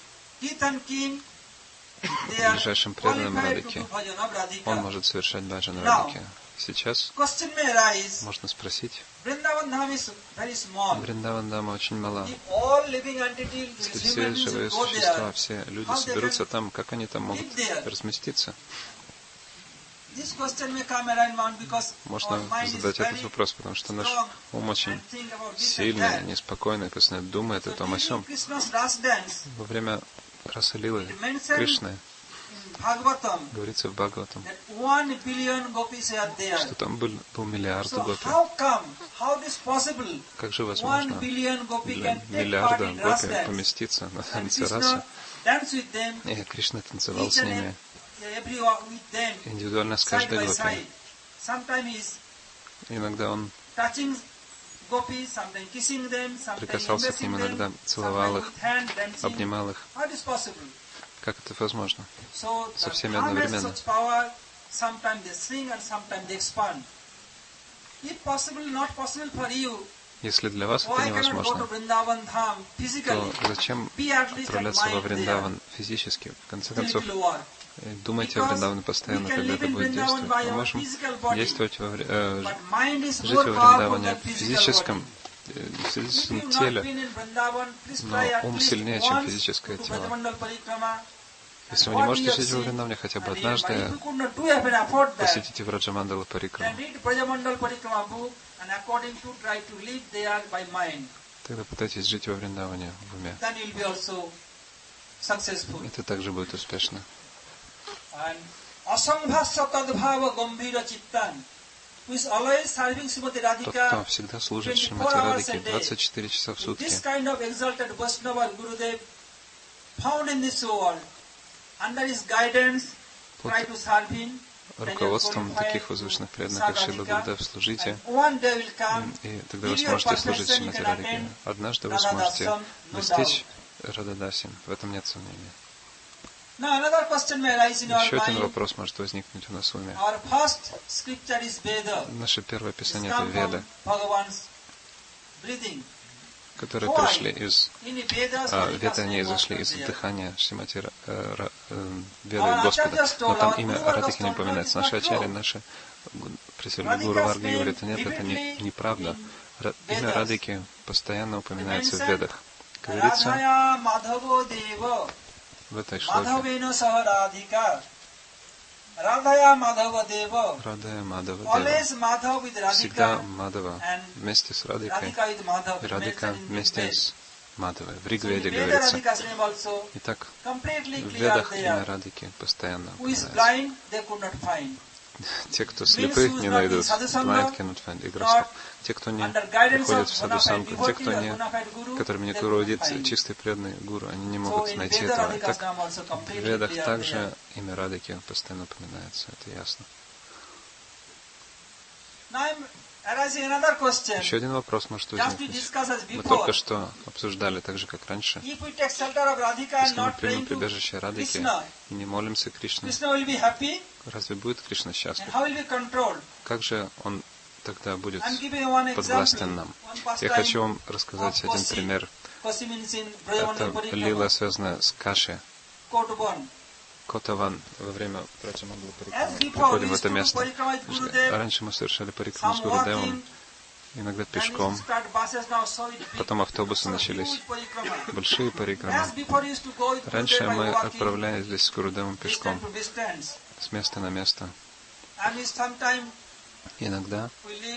ближайшим преданным Радыки, он может совершать баджан радыки. Сейчас можно спросить, Вриндаван Дхама очень мала. Если все живые существа, все люди соберутся там, как они там могут разместиться? Можно задать этот вопрос, потому что наш ум очень сильный, неспокойный, постоянно думает о том о сём. Во время Раса-лилы Кришны говорится в Бхагаватам, что там был миллиард гопи. Как же возможно для миллиарда гопи поместиться на танце расы? И Кришна танцевал с ними индивидуально с каждой гопи. Иногда он прикасался к ним, иногда целовал их, обнимал их. Как это возможно? Со всеми одновременно. Если для вас это невозможно, то зачем отправляться во Вриндаван физически? В конце концов, думайте о Вриндаване постоянно, когда это будет действовать. Мы можем действовать жить во Вриндаване в физическом теле, но ум сильнее, чем физическое тело. Если вы не можете жить во Вриндаване хотя бы однажды, посетите Враджамандала Парикраму. Тогда пытайтесь жить во Вриндаване в уме. Это также будет успешно. Тот, кто всегда служит Шримати Радхике 24 часа в сутки, под руководством таких возвышенных преданных, как Шрила Гурудев, служите, и тогда вы сможете служить Шримати Радхике. Однажды вы сможете достичь Рададаси, в этом нет сомнения. Еще один вопрос может возникнуть у нас в уме. Наше первое писание — это Веда, которые пришли из... Веды, они изошли из дыхания Шримати Веды Господа. Но там имя Радхики не упоминается. Наши ачарьи, наши представители Гуру Варги говорят, нет, это неправда. Имя Радхики постоянно упоминается в Ведах. Говорится в этой шлоке. Радая Мадхава Дева. Всегда Мадхава вместе с Радхикой. И Радхика вместе с Мадхавой. В Ригведе говорится. Итак, в Ведах имя Радхики постоянно упоминается. Те, кто слепы, не найдут. Blind cannot find игроков. Те, кто не приходят в садхусангу, те, которыми не руководит чистый преданный гуру, они не могут найти этого. И так, в Ведах также имя Радхики постоянно упоминается. Это ясно. Еще один вопрос может возникнуть. Мы только что обсуждали, так же как раньше. Если мы примем прибежище Радхики и не молимся Кришне, разве будет Кришна счастлив? Как же Он тогда будет подвластен нам? Я хочу вам рассказать один пример. Это лила, связанная с Каши. Котаван во время Праджамандала Парикрамы. Приходим в это место. Раньше мы совершали парикраму с Гурудевом, иногда пешком. Потом автобусы начались. Большие парикрамы. Раньше мы отправлялись с Гурудевом пешком с места на место. Иногда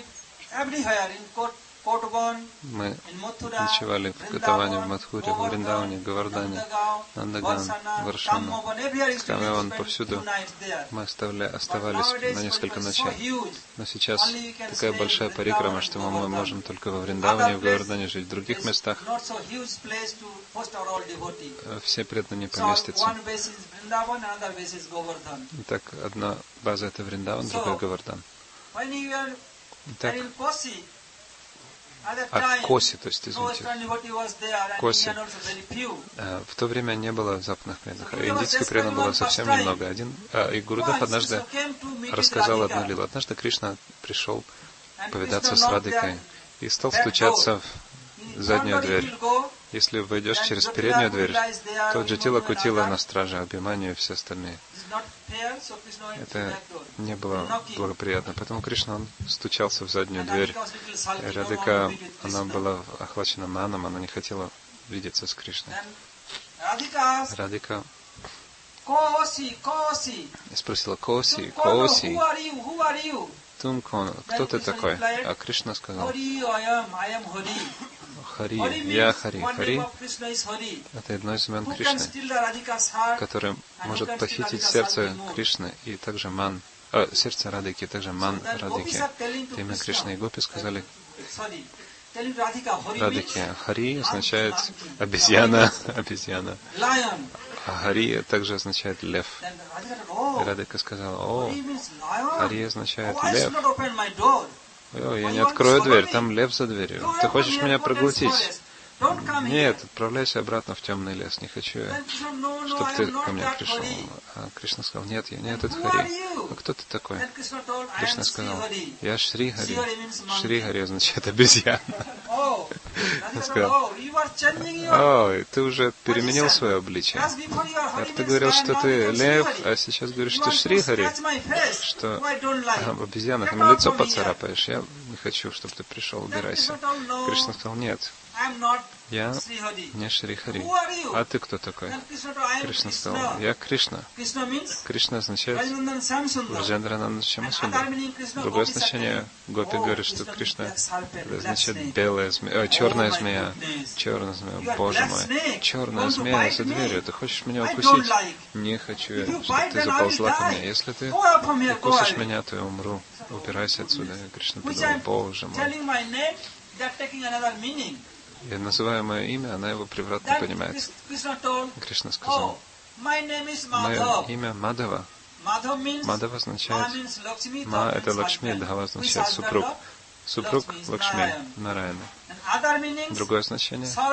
мы ночевали в Котаване, в Мадхуре, в Вриндаване, Говардане, Нандаган, Варшану, Камеван, повсюду. Мы оставались на несколько ночей. Но сейчас такая большая парикрама, что мы можем только во Вриндаване, в Говардане жить. В других местах все преданные не поместятся. Итак, одна база — это Вриндаван, другая — Говардан. Итак, Коси, то есть, извините, Коси. В то время не было западных преданных. Индийских преданных было совсем немного. И Гурудев однажды рассказал одну лилу. Однажды Кришна пришел повидаться с Радхикой и стал стучаться в заднюю дверь. Если войдешь через переднюю дверь, то Джатила Кутила на страже, Абхиманью и все остальные. Это не было благоприятно. Поэтому Кришна, он стучался в заднюю дверь. Радхика, она была охвачена маном, она не хотела видеться с Кришной. Радхика И спросила: Коси, Коси, Тумкон, кто ты такой? А Кришна сказал: Хари, я Хари. Хари — это одно из имен Кришны, которое может похитить сердце Кришны и также ман, сердце Радхики, также ман Радхики. Это имя Кришны. И гопи сказали Радхике: Хари означает обезьяна, обезьяна. А Хари также означает лев. И Радхика сказала: о, Хари означает лев. Ой, я не открою дверь, там лев за дверью. Ты хочешь меня проглотить? Нет, отправляйся обратно в темный лес. Не хочу я, чтобы ты ко мне пришел. А Кришна сказал: нет, я не этот Хари. А кто ты такой? Кришна сказал: я Шри Хари. Шри Хари означает обезьяна. Он сказал: о, ты уже переменил свое обличие. Ты говорил, что ты лев, а сейчас говоришь, что Шри Хари, что обезьяна, ты мне лицо поцарапаешь. Я не хочу, чтобы ты пришел, убирайся. Кришна сказал: нет, я не Шри Хари. А ты кто такой? Кришна сказал: я Кришна. Кришна означает Браджендрананда Шьямасундар. Другое значение гопи говорит, что Кришна означает белая змея, черная змея. Черная змея, Боже мой. Черная змея за дверью. Ты хочешь меня укусить? Не хочу я, чтобы ты заползла ко мне. Если ты укусишь меня, то я умру. Убирайся отсюда. Кришна подумал: Боже мой. И называя мое имя, она его превратно понимает. Кришна сказал: мое имя Мадава. Мадава означает Ма — это Лакшми, Дхава означает супруг. Супруг Лакшми, Нараяна. Другое значение —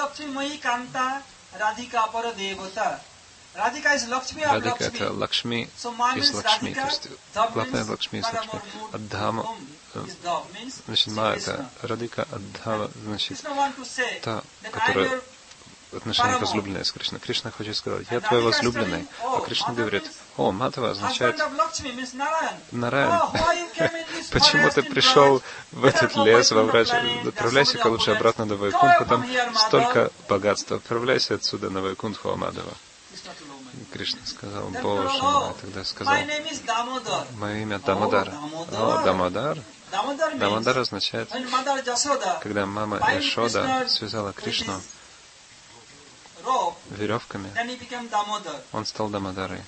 Радхика — это Лакшми из Лакшми, то есть главная Лакшми из Лакшми. Аддхама, значит, Ма — это Радхика, Аддхава, значит, та, которая отношение возлюбленное с Кришной. Кришна хочет сказать: я твой возлюбленный. А Кришна говорит: о, Мадхава означает Нараян. Почему ты пришел в этот лес, во врач? Отправляйся-ка лучше обратно на Вайкунтху, там столько богатства. Отправляйся отсюда на Вайкунтху, о Мадхава. Кришна сказал: Боже мой. Тогда сказал: мое имя Дамодар. О, Дамодар. Дамодар означает, когда мама Яшода связала Кришну веревками, он стал Дамодарой.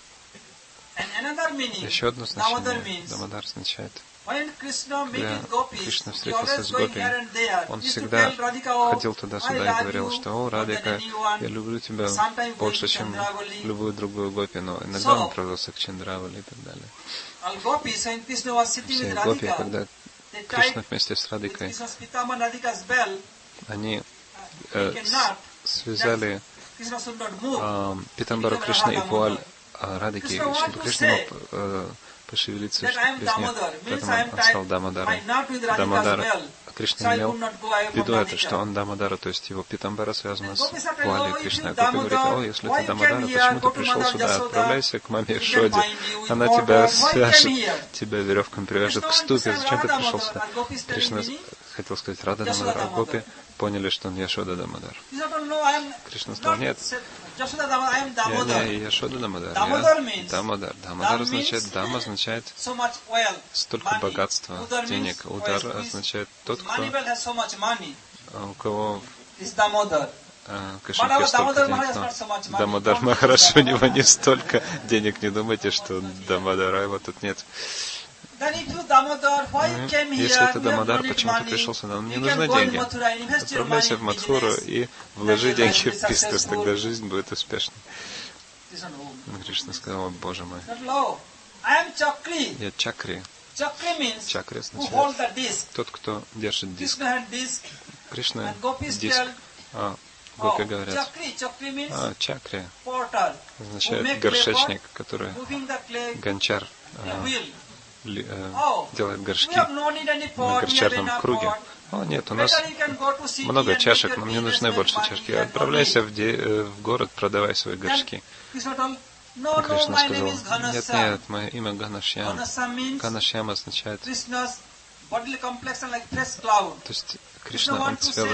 Еще одно значение Дамодар означает, когда Кришна встретился с гопи, он всегда ходил туда-сюда и говорил, что: о, Радхика, я люблю тебя больше, чем любую другую гопи, но иногда он отправился к Чандравали и так далее. Все гопи, когда Кришна вместе с Радхикой, они связали Питамбару Кришны и вуаль Радхики, чтобы Кришна мог пошевелиться без них. Поэтому он стал Дамодаром. Дамодар. Кришна имел в виду это, что он Дамодара, то есть его Питамбара связана с вуалью Кришны. А Гопи говорит: о, если ты Дамодара, почему ты пришел сюда? Отправляйся к маме Шоде. Она тебя свяжет, тебя веревками привяжет к ступе. Зачем ты пришел сюда? Кришна хотел сказать Рада Дамодар, а Гопи поняли, что он Яшода Дамодар. Кришна сказал: нет, я не Яшода Дамодар, я Дамодар. Дамодар означает, Дама означает столько богатства, денег. Удар означает тот, кто, у кого в кошельке столько денег. Но Дамодар Махарадж, у него не столько денег, не думайте, что Дамодара его тут нет. Если это Дамодар, почему ты пришел сюда? Мне нужны деньги. Отправляйся в Мадхуру и вложи деньги в бизнес, тогда жизнь будет успешной. Кришна сказал: Боже мой, я Чакри. Чакри означает тот, кто держит диск. Кришна диск. Гопи говорят: Чакри означает горшечник, который гончар делает горшки на горчарном круге. О, нет, у нас много чашек, но мне нужны больше чашки. Отправляйся в город, продавай свои горшки. Кришна сказал: нет, нет, мое имя Ганашьям. Ганашьям означает bodily complexion like fresh cloud. То есть Кришна, он цвета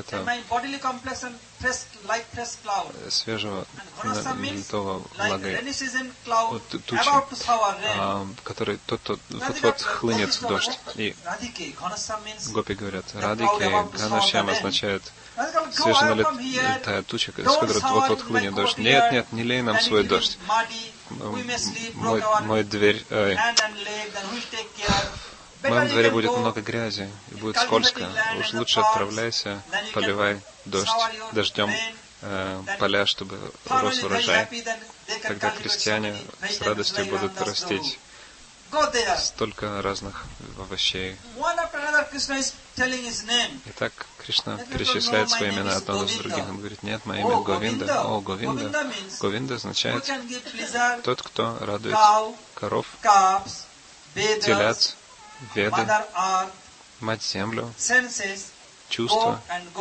свежего налитого влагой тучи, который тот вот хлынет в дождь. И гопи говорят, Радхики, Ганашьям означает свеженалитая туча, с которой вот хлынет дождь. Нет, нет, не лей нам свой дождь. Мой дверь... В моем дворе будет много грязи и будет скользко. Уж лучше отправляйся, поливай дождем поля, чтобы рос урожай. Тогда крестьяне с радостью будут растить столько разных овощей. Итак, Кришна перечисляет свои имена одно за другим. Он говорит, нет, мое имя Говинда. О, Говинда. Говинда означает тот, кто радует коров, телят, Веды, Мать Землю, чувства,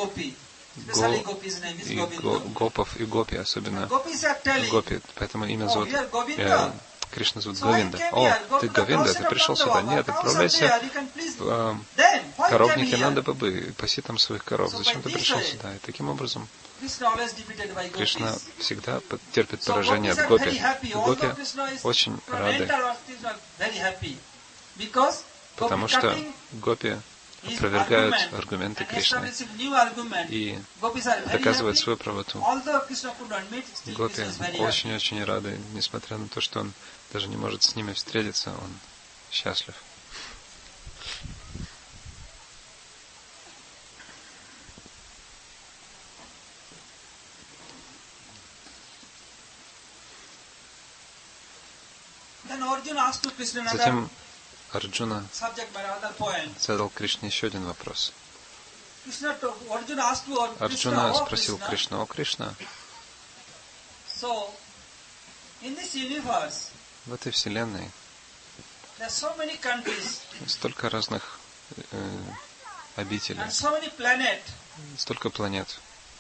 гопов и гопи, особенно гопи. Поэтому имя зовут, Кришна зовут Говинда. О, ты Говинда, ты пришел сюда. Нет, отправляйся в коровники Нанда-Бабы, паси там своих коров. Зачем ты пришел сюда? И таким образом Кришна всегда терпит поражение от гопи. Гопи очень рады. Потому что гопи опровергают аргументы Кришны и доказывают свою правоту. Гопи очень-очень рады, несмотря на то, что он даже не может с ними встретиться, он счастлив. Затем Арджуна задал Кришне еще один вопрос. Арджуна спросил Кришну, о Кришна, в этой вселенной столько разных обителей, столько планет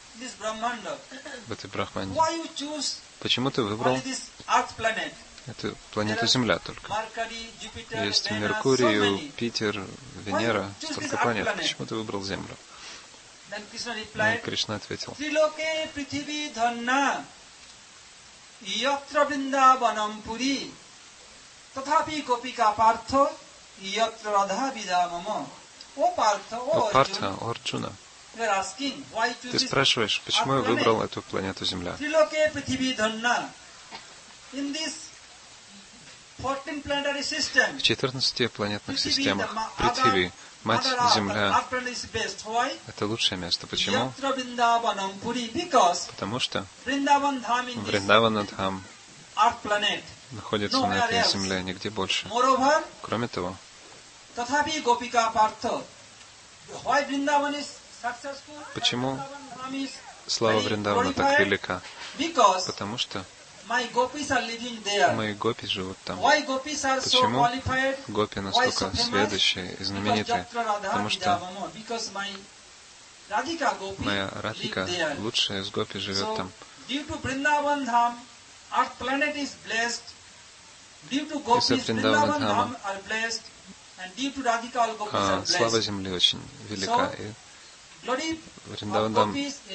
в этой Брахманде. Почему ты выбрал эту планету Земля только? Есть Меркурий, Юпитер, Венера, столько планет. Почему ты выбрал Землю? И Кришна ответил. О Партха, о Арджуна, ты спрашиваешь, почему я выбрал эту планету Земля? В 14 планетных системах Притхиви, Мать Земля, это лучшее место. Почему? Потому что Вриндаванадхам находится на этой земле, нигде больше. Кроме того, почему слава Вриндавана так велика? Потому что мои гопи живут там. Почему гопи настолько сведущие и знаменитые? Потому что моя Радхика, лучшая из гопи, живет там. Из-за Вриндаванадхама слава земли очень велика. И Вриндаванадхам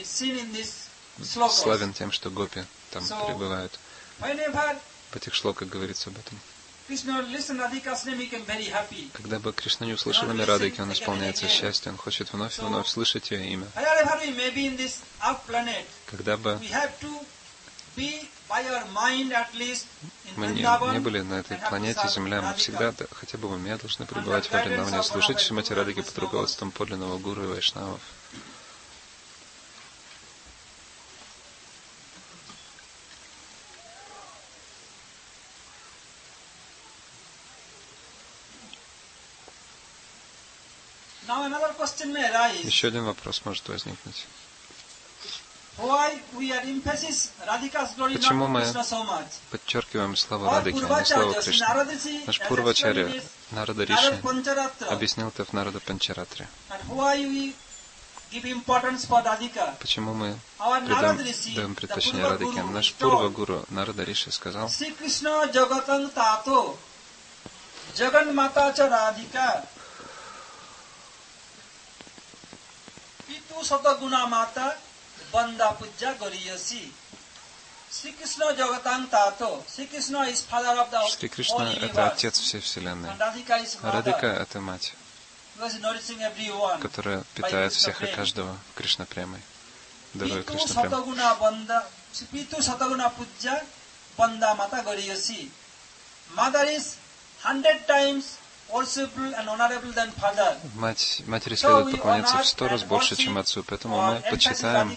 славен тем, что гопи там пребывают. В этих шлоках говорится об этом. Когда бы Кришна не услышал имя Радхики, он исполняется счастьем, он хочет вновь и вновь слышать ее имя. Когда бы мы не были на этой планете Земля, мы всегда, хотя бы в уме, должны пребывать во Вриндаване, служить Шримати Радхике под руководством подлинного гуру и вайшнавов. Еще один вопрос может возникнуть. Почему мы подчеркиваем славу Радхики, а не славу Кришны? Наш Пурвачарья Нарада Риши объяснил это в Нарада Панчаратре. Почему мы даем предпочтение Радхике? Наш Пурва-гуру Нарада Риши сказал, Pitu Sataguna Mata Banda Puja Goriyasi. Shri Krishna Jagatang Tato. Shri Krishna is father of the Шри Кришна — это Отец всей Вселенной. Радика — это Мать, которая питает всех и каждого Кришна Премой, даруя Кришна Прему. Pitu Sataguna Puja Banda Mata Goriyasi. Mother is 100 times worshipful and honorable than father. Матери следует поклоняться в 100 раз больше, чем отцу, поэтому мы почитаем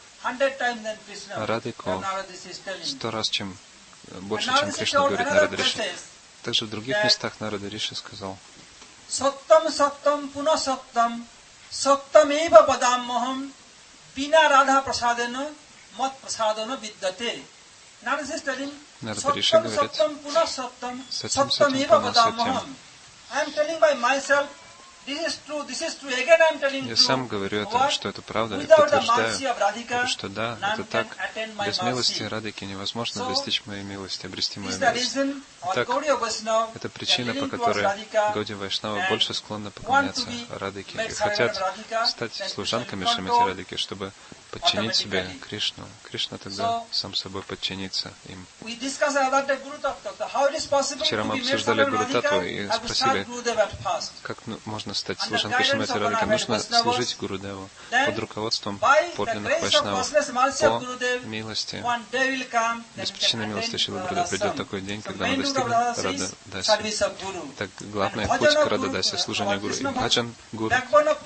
Радику 100 раз больше, чем Кришна, говорит Нарада Риши. Также в других местах Нарада Риши сказал: Саттам саттам пуна саттам саттамева падаммахам бина радха прасадена мат прасадена виддате. Нарада Риши говорит: саттам саттам пуна саттам. Я сам говорю это, что это правда, и подтверждаю, что да, это так. Без милости Радики невозможно достичь моей милости, обрести мою милость. Итак, это причина, по которой Гауди Вайшнава больше склонны поклоняться Радике и хотят стать служанками Шримати Радики, чтобы подчинить себе Кришну. Кришна тогда сам собой подчинится им. Вчера мы обсуждали Гуру Татву и спросили, как можно стать служанкой Шримати Радики. Нужно служить Гурудеву под руководством подлинных вайшнавов. По милости, без причины милости Шрила Гурудева придет такой день, когда мы достигнем Рада Даси. Так главный путь к Рада Даси — служение Гуру. И Баджан Гуру.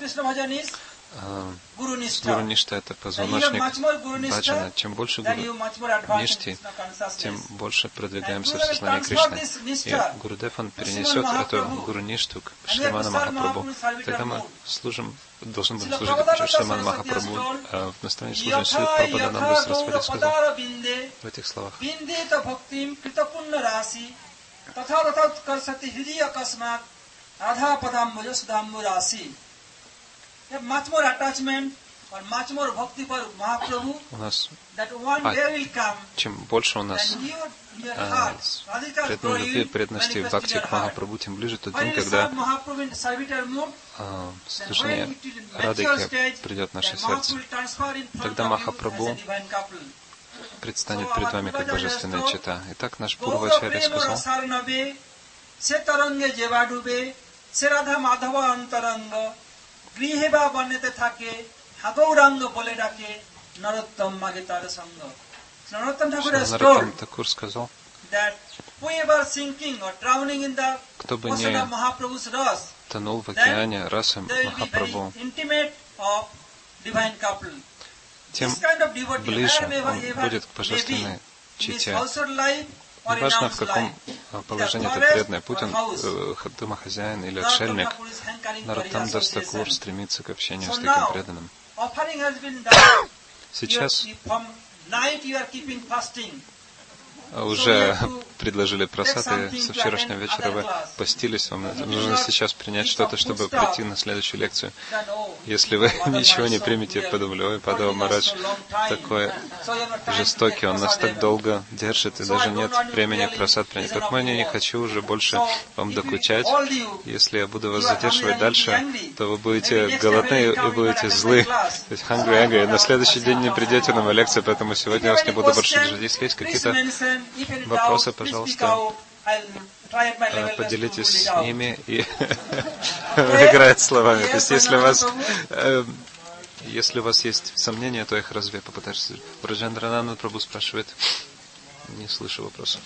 Гуру Ништа — это позвоночник баджана. Чем больше Гуру Ништи, тем больше продвигаемся в сознании Кришны. И Гурудев, он перенесет эту Гуру Ништу к Шриману Махапрабху. Тогда мы должны будем служить Шриману Махапрабху. А в наставлении служения Шрила Прабхупада нам Сарасвати сказал в этих словах: у нас, чем больше у нас преданной любви, преданности бхакти к Махапрабху, тем ближе тот день, когда служение Радики придет в наше сердце. Тогда Махапрабху предстанет перед вами как божественная чета. Итак, наш Пурвачарья сказал: Griheba banete thake, Hagouranga bole rake, Narottam mage tar sanga. Narottam Thakur сказал, that whoever sinking or drowning in the ocean of Mahaprabhu's ras, тонул в океане расы Махапрабху, тем ближе он будет к божественной чете. Неважно, в каком положении это преданный, будь он домохозяин или отшельник, Нароттам Дас Такур стремится к общению с таким преданным. Сейчас уже предложили просад, и со вчерашнего вечера вы постились, вам нужно сейчас принять что-то, чтобы прийти на следующую лекцию. Если вы ничего не примете, подумали: ой, Падава Марадж такой жестокий, он нас так долго держит, и даже нет времени просад принять. Так я не хочу уже больше вам докучать. Если я буду вас задерживать дальше, то вы будете голодны и будете злы. То есть hungry, на следующий день не придете на мою лекцию, поэтому сегодня я вас не буду больше держать. Если есть какие-то вопросы, пожалуйста, поделитесь с ними и играть словами. То есть, если у вас есть сомнения, то их разве попытаешься. Браджандрананда Прабху спрашивает. Не слышу вопроса.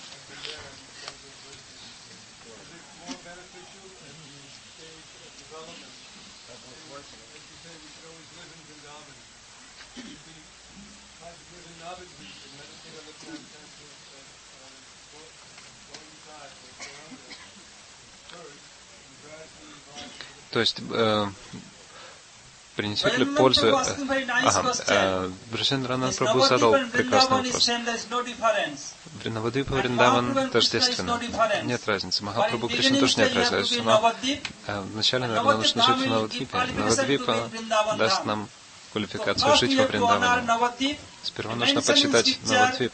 То есть, принесет ли пользу... Браджандрананда Прабху задал прекрасный вопрос. Навадвипа Вриндаван тождественно. Нет разницы. Махапрабху Кришна тоже нет разницы. Но вначале, наверное, нужно жить в Навадвипе. Навадвипа даст нам квалификацию жить во Вриндаване. Сперва нужно почитать Навадвип.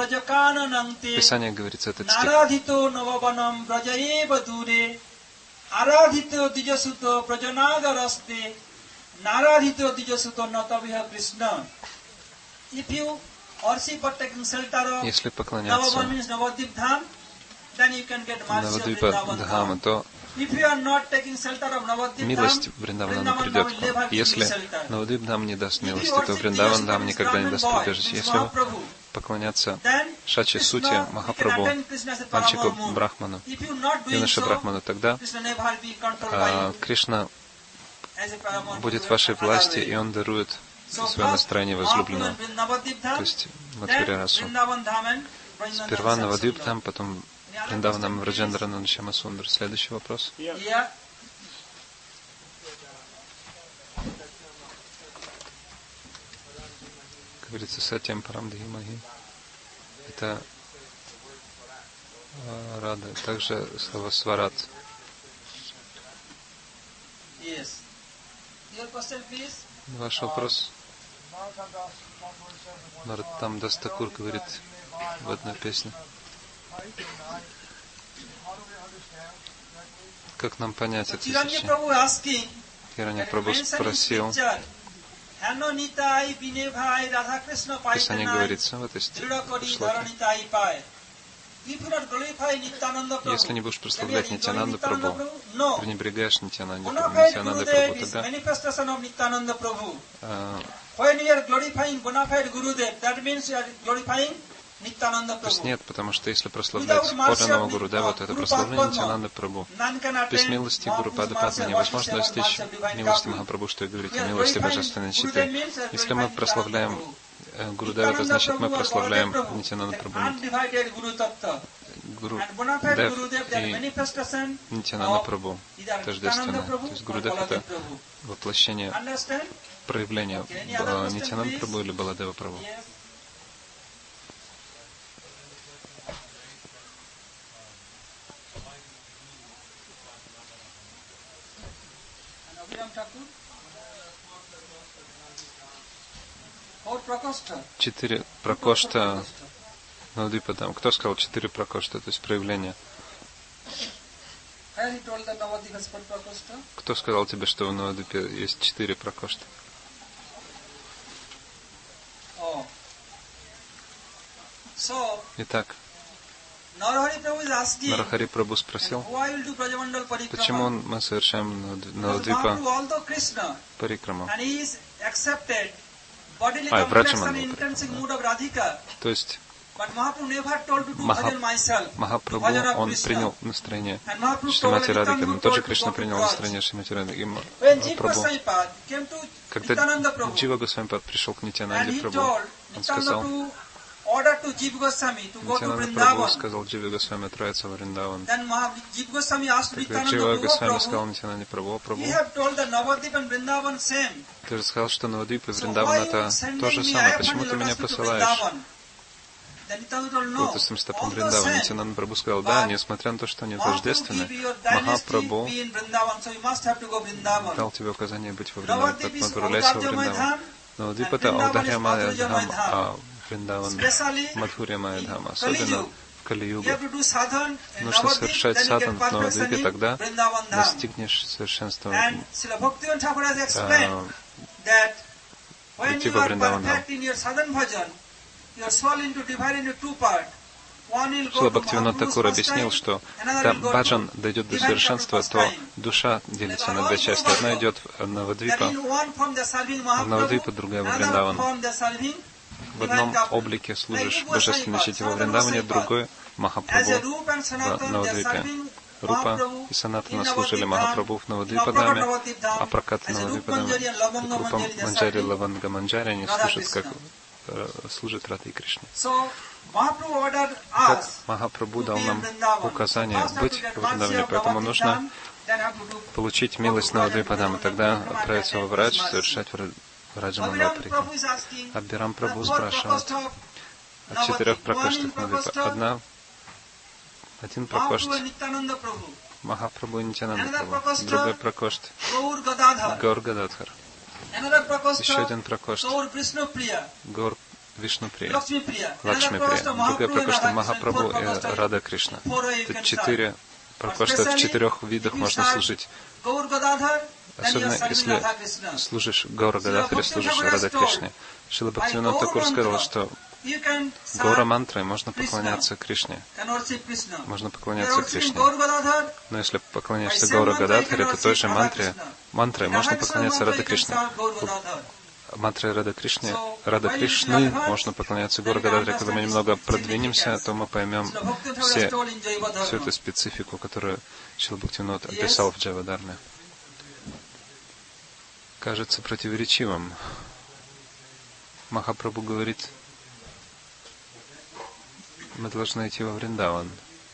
В Писании говорится этот стих. Aradhito dijasuto prajanagaraste naradhito dijasuto nataviha Krishna. If you worship or taking shelter of Navavan means Navadvip Dham, then you can get mercy of Vrindavan Dham. то If you are not taking shelter of Navadvip милость Dham, Вриндавана придет к вам. Если Навадвип Dham не даст милости, то Вриндаван Dham никогда не даст прибежище. Если вы поклоняться Шачи Сути Махапрабху, мальчику Брахману, юноше Брахману, тогда Кришна будет в вашей власти, и он дарует свое настроение возлюбленного, то есть Мадхурья Расу. Сперва Навадвип Dham, потом Вриндаванам Враджендранан Шьямасундар. Следующий вопрос. Говорится, Сатьям Парам Дхимахи. Это Рада. Также слово Сварат. Ваш вопрос. Там Дастакур говорит в одной песне. Как нам понять это стихи? Хиранья Прабху спросил. В Писании говорится в этой шлоке. Если не будешь прославлять Нитьянанду Прабху, пренебрегаешь Нитьянанду Прабху, тогда то есть нет, потому что если прославлять подлинного Гурудева, то это прославление Нитьянанды Прабху. Без милости Гуру Падападма невозможно достичь милости Махапрабху, что и говорить о милости Божественной Читы. Если мы прославляем Гурудева, это значит, мы прославляем Нитьянанду Прабху. Гурудев и Нитьянанда Прабху тождественны. То есть Гурудев — это воплощение, проявление Нитьянанда Прабху или Баладева Прабху. Четыре пракошта Навадвипа Dham. Кто сказал 4 пракошта, то есть проявления? Кто сказал тебе, что в Навадвипе есть 4 пракошта? Итак, Нарахари Прабху спросил, почему мы совершаем Навадвипа парикраму? Враджаманду. То есть Махапрабху, он принял настроение Шримати Радхики, но тот же Кришна принял настроение Шримати Радхики. И Прабху, когда Джива Госвамипад пришел к Нитьянанде Прабху, он сказал, Нитьянанда Прабху сказал Дживе Госвами отправиться в Вриндаван. Тогда Джива Госвами сказал Нитьянанде Прабху, Прабху, ты же сказал, что Навадвип и Вриндаван это то же самое. Почему ты меня посылаешь к лотосным стопам Вриндавана? Нитьянанда Прабху сказал, да, несмотря на то, что они тождественны, Махапрабху дал тебе указание быть во Вриндаване, поэтому отправляйся во Вриндаван. Навадвип это Аударья Майя Dham, а Вриндаван Мадхурья Майя Dham. Особенно в Кали-югу нужно совершать садан в Навадвипе, тогда достигнешь совершенства. Идти во Вриндаван. Шрила Бхактивинода Тхакур объяснил, что когда баджан дойдет до совершенства, то душа делится на 2 части. Одна идет в Навадвипа, другая во Вриндаван. В одном облике служишь Божественной Чите во Вриндаване, другой Махапрабху в Навадвипе. Рупа и Санатана служили Махапрабху в Навадвипа Dhame, а Праката Навадвипа Dhame, Рупа Манджари, Лаванга Манджари, они служат как служит Радхе Кришне. Так Махапрабху дал нам указание быть в Вриндаване, поэтому нужно получить милость Навадвипа Dhame, тогда отправиться во Врадж, совершать Враджаманду парикраму. Абхирам Прабху спрашивает о 4 пракоштах Навадвипа. Один пракошт Махапрабху и Нитьянанда Прабху, другой пракошт Гаур Гададхар, еще один пракошт Гаур Вишнуприя, Лакшмиприя, другой пракошт Махапрабху и Рада Кришна. Это 4 Прабхупад, что в 4 видах можно служить. Особенно, если служишь Гаура Гададхаре, служишь Рада Кришне. Шрила Бхактивинода Такур сказал, что Гаура мантрой можно поклоняться Кришне. Можно поклоняться Кришне. Но если поклоняешься Гаура Гададхаре, то той же мантрой можно поклоняться Рада Кришне. Мантрой Рада Кришны можно поклоняться Гаура Гададхаре. Когда мы немного продвинемся, то мы поймем всю эту специфику, которую Шрила Бхактивинода описал в Джайвадарме. Кажется противоречивым. Махапрабху говорит, мы должны идти во Вриндаван.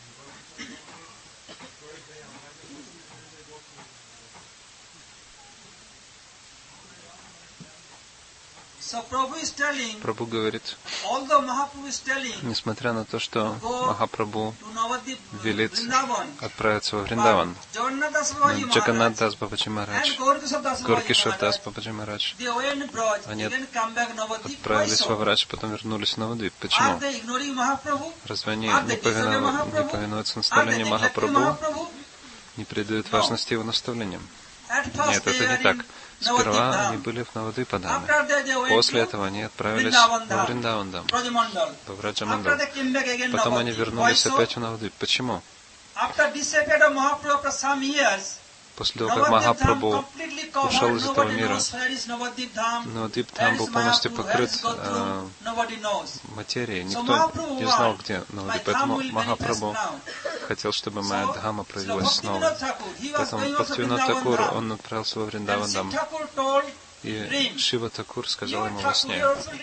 Прабху говорит, несмотря на то, что Махапрабху велит отправиться во Вриндаван, Джаганнат Дас Бабаджи Махарадж, Горкишор Дас Бабаджи Махарадж, они отправились во Врадж, потом вернулись в Навадвип. Почему? Разве они не повинуются наставлениям Махапрабху, не придают важности его наставлениям? Нет, это не так. Сперва они были в Навадвипадаме. После этого они отправились во Вриндавандам, во Враджамандал. Потом они вернулись опять в Навадвип. Почему? После того, как Махапрабху ушел из этого мира, Навадвип там был полностью покрыт материей. Никто не знал, где Навадвип. Поэтому Махапрабху хотел, чтобы моя Дхама проявилась снова. Поэтому Бхактивинод Такур, он отправился во Вриндавандам. И Шива Такур сказал ему во сне: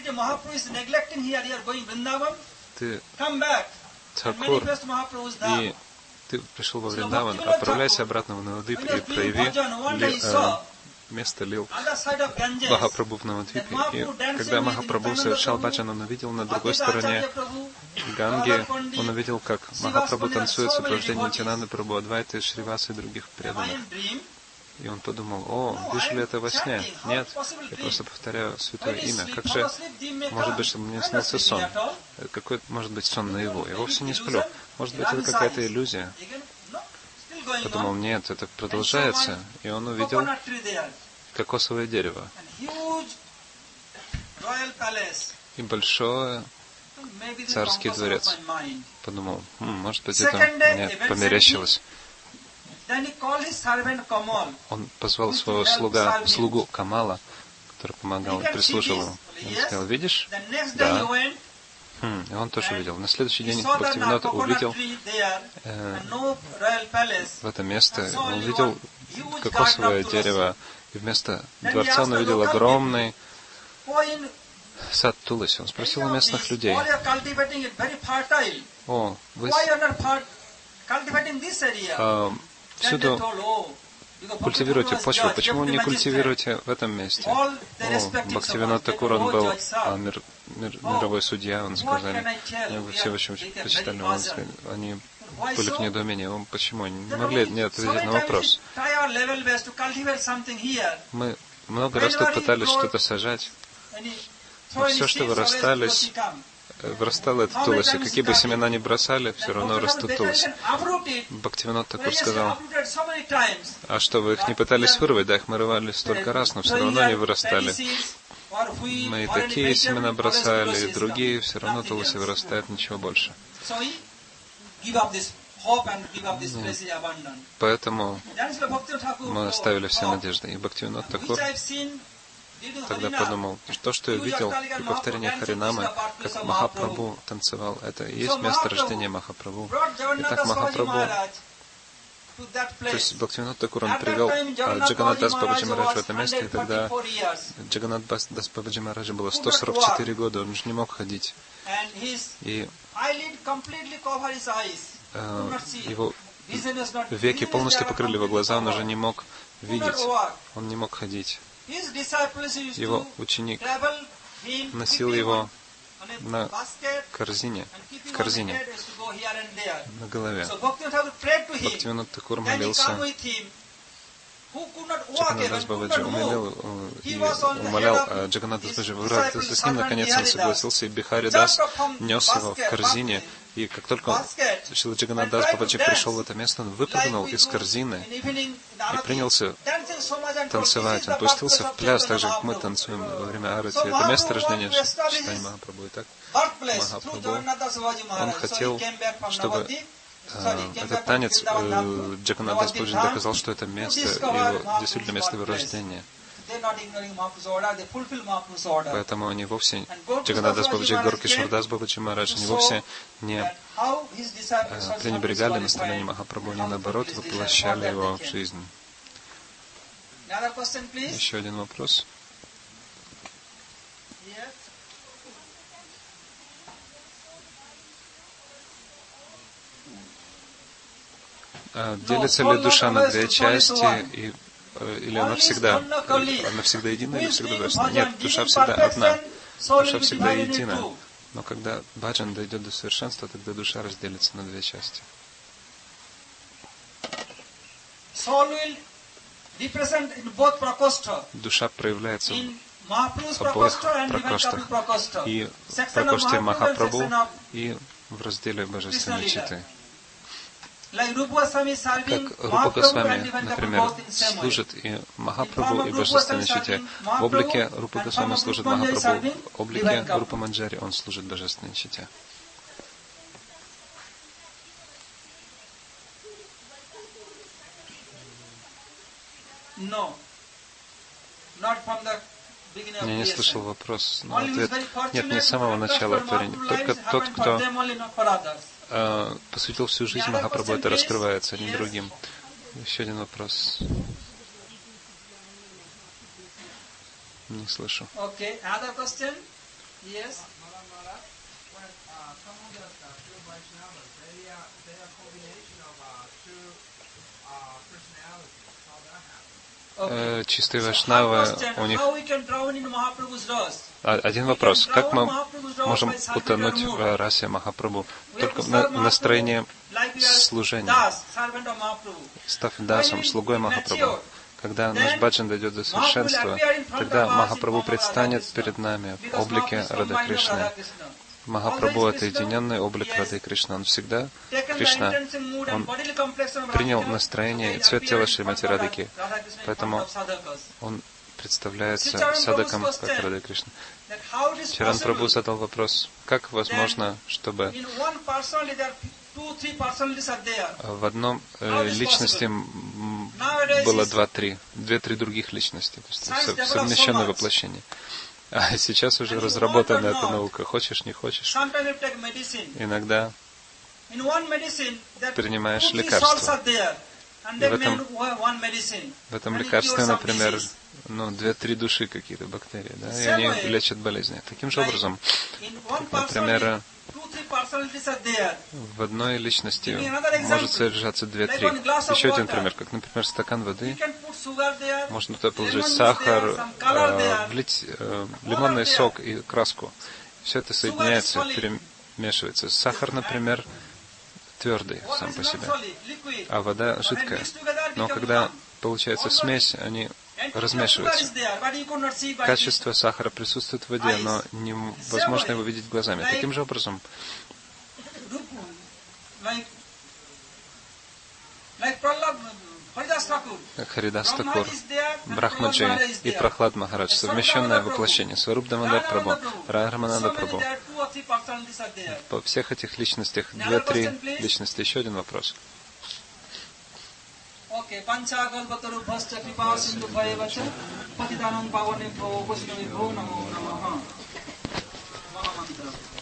ты Такур, и ты пришел во Вриндаван, отправляйся обратно в Навадвип и прояви место лил Махапрабху в Навадвипе. И когда Махапрабху совершал баджан, он увидел на другой стороне Ганги, он увидел, как Махапрабху танцует в сопровождении Нитьянанды Прабху, Адвайты, Шривасы и других преданных. И он подумал: о, вижу ли это во сне? Нет, я просто повторяю святое имя. Как же может быть, чтобы мне снился сон? Какой может быть сон наяву? Я вовсе не сплю. Может быть, это какая-то иллюзия? Подумал: нет, это продолжается. И он увидел кокосовое дерево. И большой царский дворец. Подумал: может быть, это мне померещилось. Он позвал своего слугу Камала, который помогал и прислуживал ему. Он сказал: видишь? Да. И он тоже увидел. На следующий день Бхактивинода увидел в это место, он увидел кокосовое дерево, и вместо дворца он увидел огромный сад Туласи. Он спросил у местных людей: о, вы всюду культивируете почву, почему не культивируете в этом месте? О, Бхактивинод Такур, он был мировой судья, он сказали, вы все очень почитали, они были в недоумении. Почему? Они не могли не ответить на вопрос. Мы много раз тут пытались что-то сажать, но все, что вырастало это Туласи. Какие бы семена ни бросали, все равно растут Туласи. Бхактивинод Такур сказал: а что, вы их не пытались вырвать? Да, их мы рвали столько раз, но все равно не вырастали. Мы и такие семена бросали, и другие, все равно Туласи вырастает, ничего больше. Поэтому мы оставили все надежды. И Бхактивинод Такур тогда подумал: то, что я видел при повторении Харинамы, как Махапрабху танцевал, это и есть место рождения Махапрабху. Итак, Махапрабху, то есть Бхактивинод Такур, он привел Джаганнат Дас Бабаджи Махарадж в это место, и тогда Джаганнат Дас Бабаджи Махараджа было 144 года, он же не мог ходить. И его веки полностью покрыли его глаза, он уже не мог видеть, он не мог ходить. Его ученик носил его на корзине, на голове. Бхактивинод Такур молился Джаганнадас Бабаджи умолял Джаганнадас Бабаджи выбраться с ним, наконец он согласился, и Бихари Дас нес его в корзине, и как только Шрила Джаганнадас Бабаджи пришел в это место, он выпрыгнул из корзины и принялся танцевать, он пустился в пляс, так же, как мы танцуем во время арати. Это место рождения Чайтанья Махапрабху. Итак, Махапрабху, он хотел, чтобы этот танец Джаганнадас Бабаджи доказал, что это место, его, действительно место его рождения. Поэтому они вовсе, Джаганнадас Бабаджи и Горкишвардас Бабаджи Махарадж, они вовсе не пренебрегали наставление Махапрабху, они наоборот воплощали его в жизнь. Еще один вопрос. Делится ли душа на две части, или она всегда едина, или всегда двойственна? Нет, душа всегда одна, душа всегда едина. Но когда баджан дойдет до совершенства, тогда душа разделится на две части. Душа проявляется в обоих пракоштах, и в пракоште Махапрабху, и в разделе Божественной Читы. Как Рупа Госвами, например, служит и Махапрабху, и Божественной Чите. В облике Рупа Госвами служит Махапрабху, в облике Рупа Манджари он служит Божественной Чите. Я не слышал вопрос, но ответ нет, не с самого начала. Только тот, кто посвятил всю жизнь Махапрабху, это раскрывается одним другим. Еще один вопрос. Не слышу. Okay, another question? Yes. Чистые вайшнавы, у них один вопрос. Как мы можем утонуть в расе Махапрабху? Только в настроении служения. Став дасом, слугой Махапрабху. Когда наш баджан дойдет до совершенства, тогда Махапрабху предстанет перед нами в облике Рады Кришны. Махапрабху — это единенный облик Рады Кришны. Он всегда Кришна. Он принял настроение и цвет тела Шримати Радхики. Поэтому он представляется садаком, как Рады Кришна. Чаран Прабху задал вопрос, как возможно, чтобы в одном личности было две-три других личности, то есть совмещенное воплощение. А сейчас уже разработана эта наука. Хочешь, не хочешь. Иногда принимаешь лекарство. И в этом лекарстве, например, 2-3 души какие-то бактерии, да, и они лечат болезни. Таким же образом, например, в одной личности может содержаться 2-3. Еще один пример, как, например, стакан воды. Можно туда положить сахар, влить лимонный сок и краску. Все это соединяется, перемешивается. Сахар, например, твердый сам по себе, а вода жидкая. Но когда получается смесь, они размешиваются. Качество сахара присутствует в воде, но невозможно его видеть глазами. Таким же образом, как Харидас Такур, Брахмаджи и Прахлад Махарадж, совмещенное воплощение, Сваруб Дамодар Прабху, Рамананда Прабху. По всех этих личностях 2-3 личности. Еще один вопрос. Okay, Panchakalpataru Bhasta Kripa Sindhu Bhayavacha Patitanam Pavane Bhavo Vaishnavi Bho Namo Namaha Mahamantra.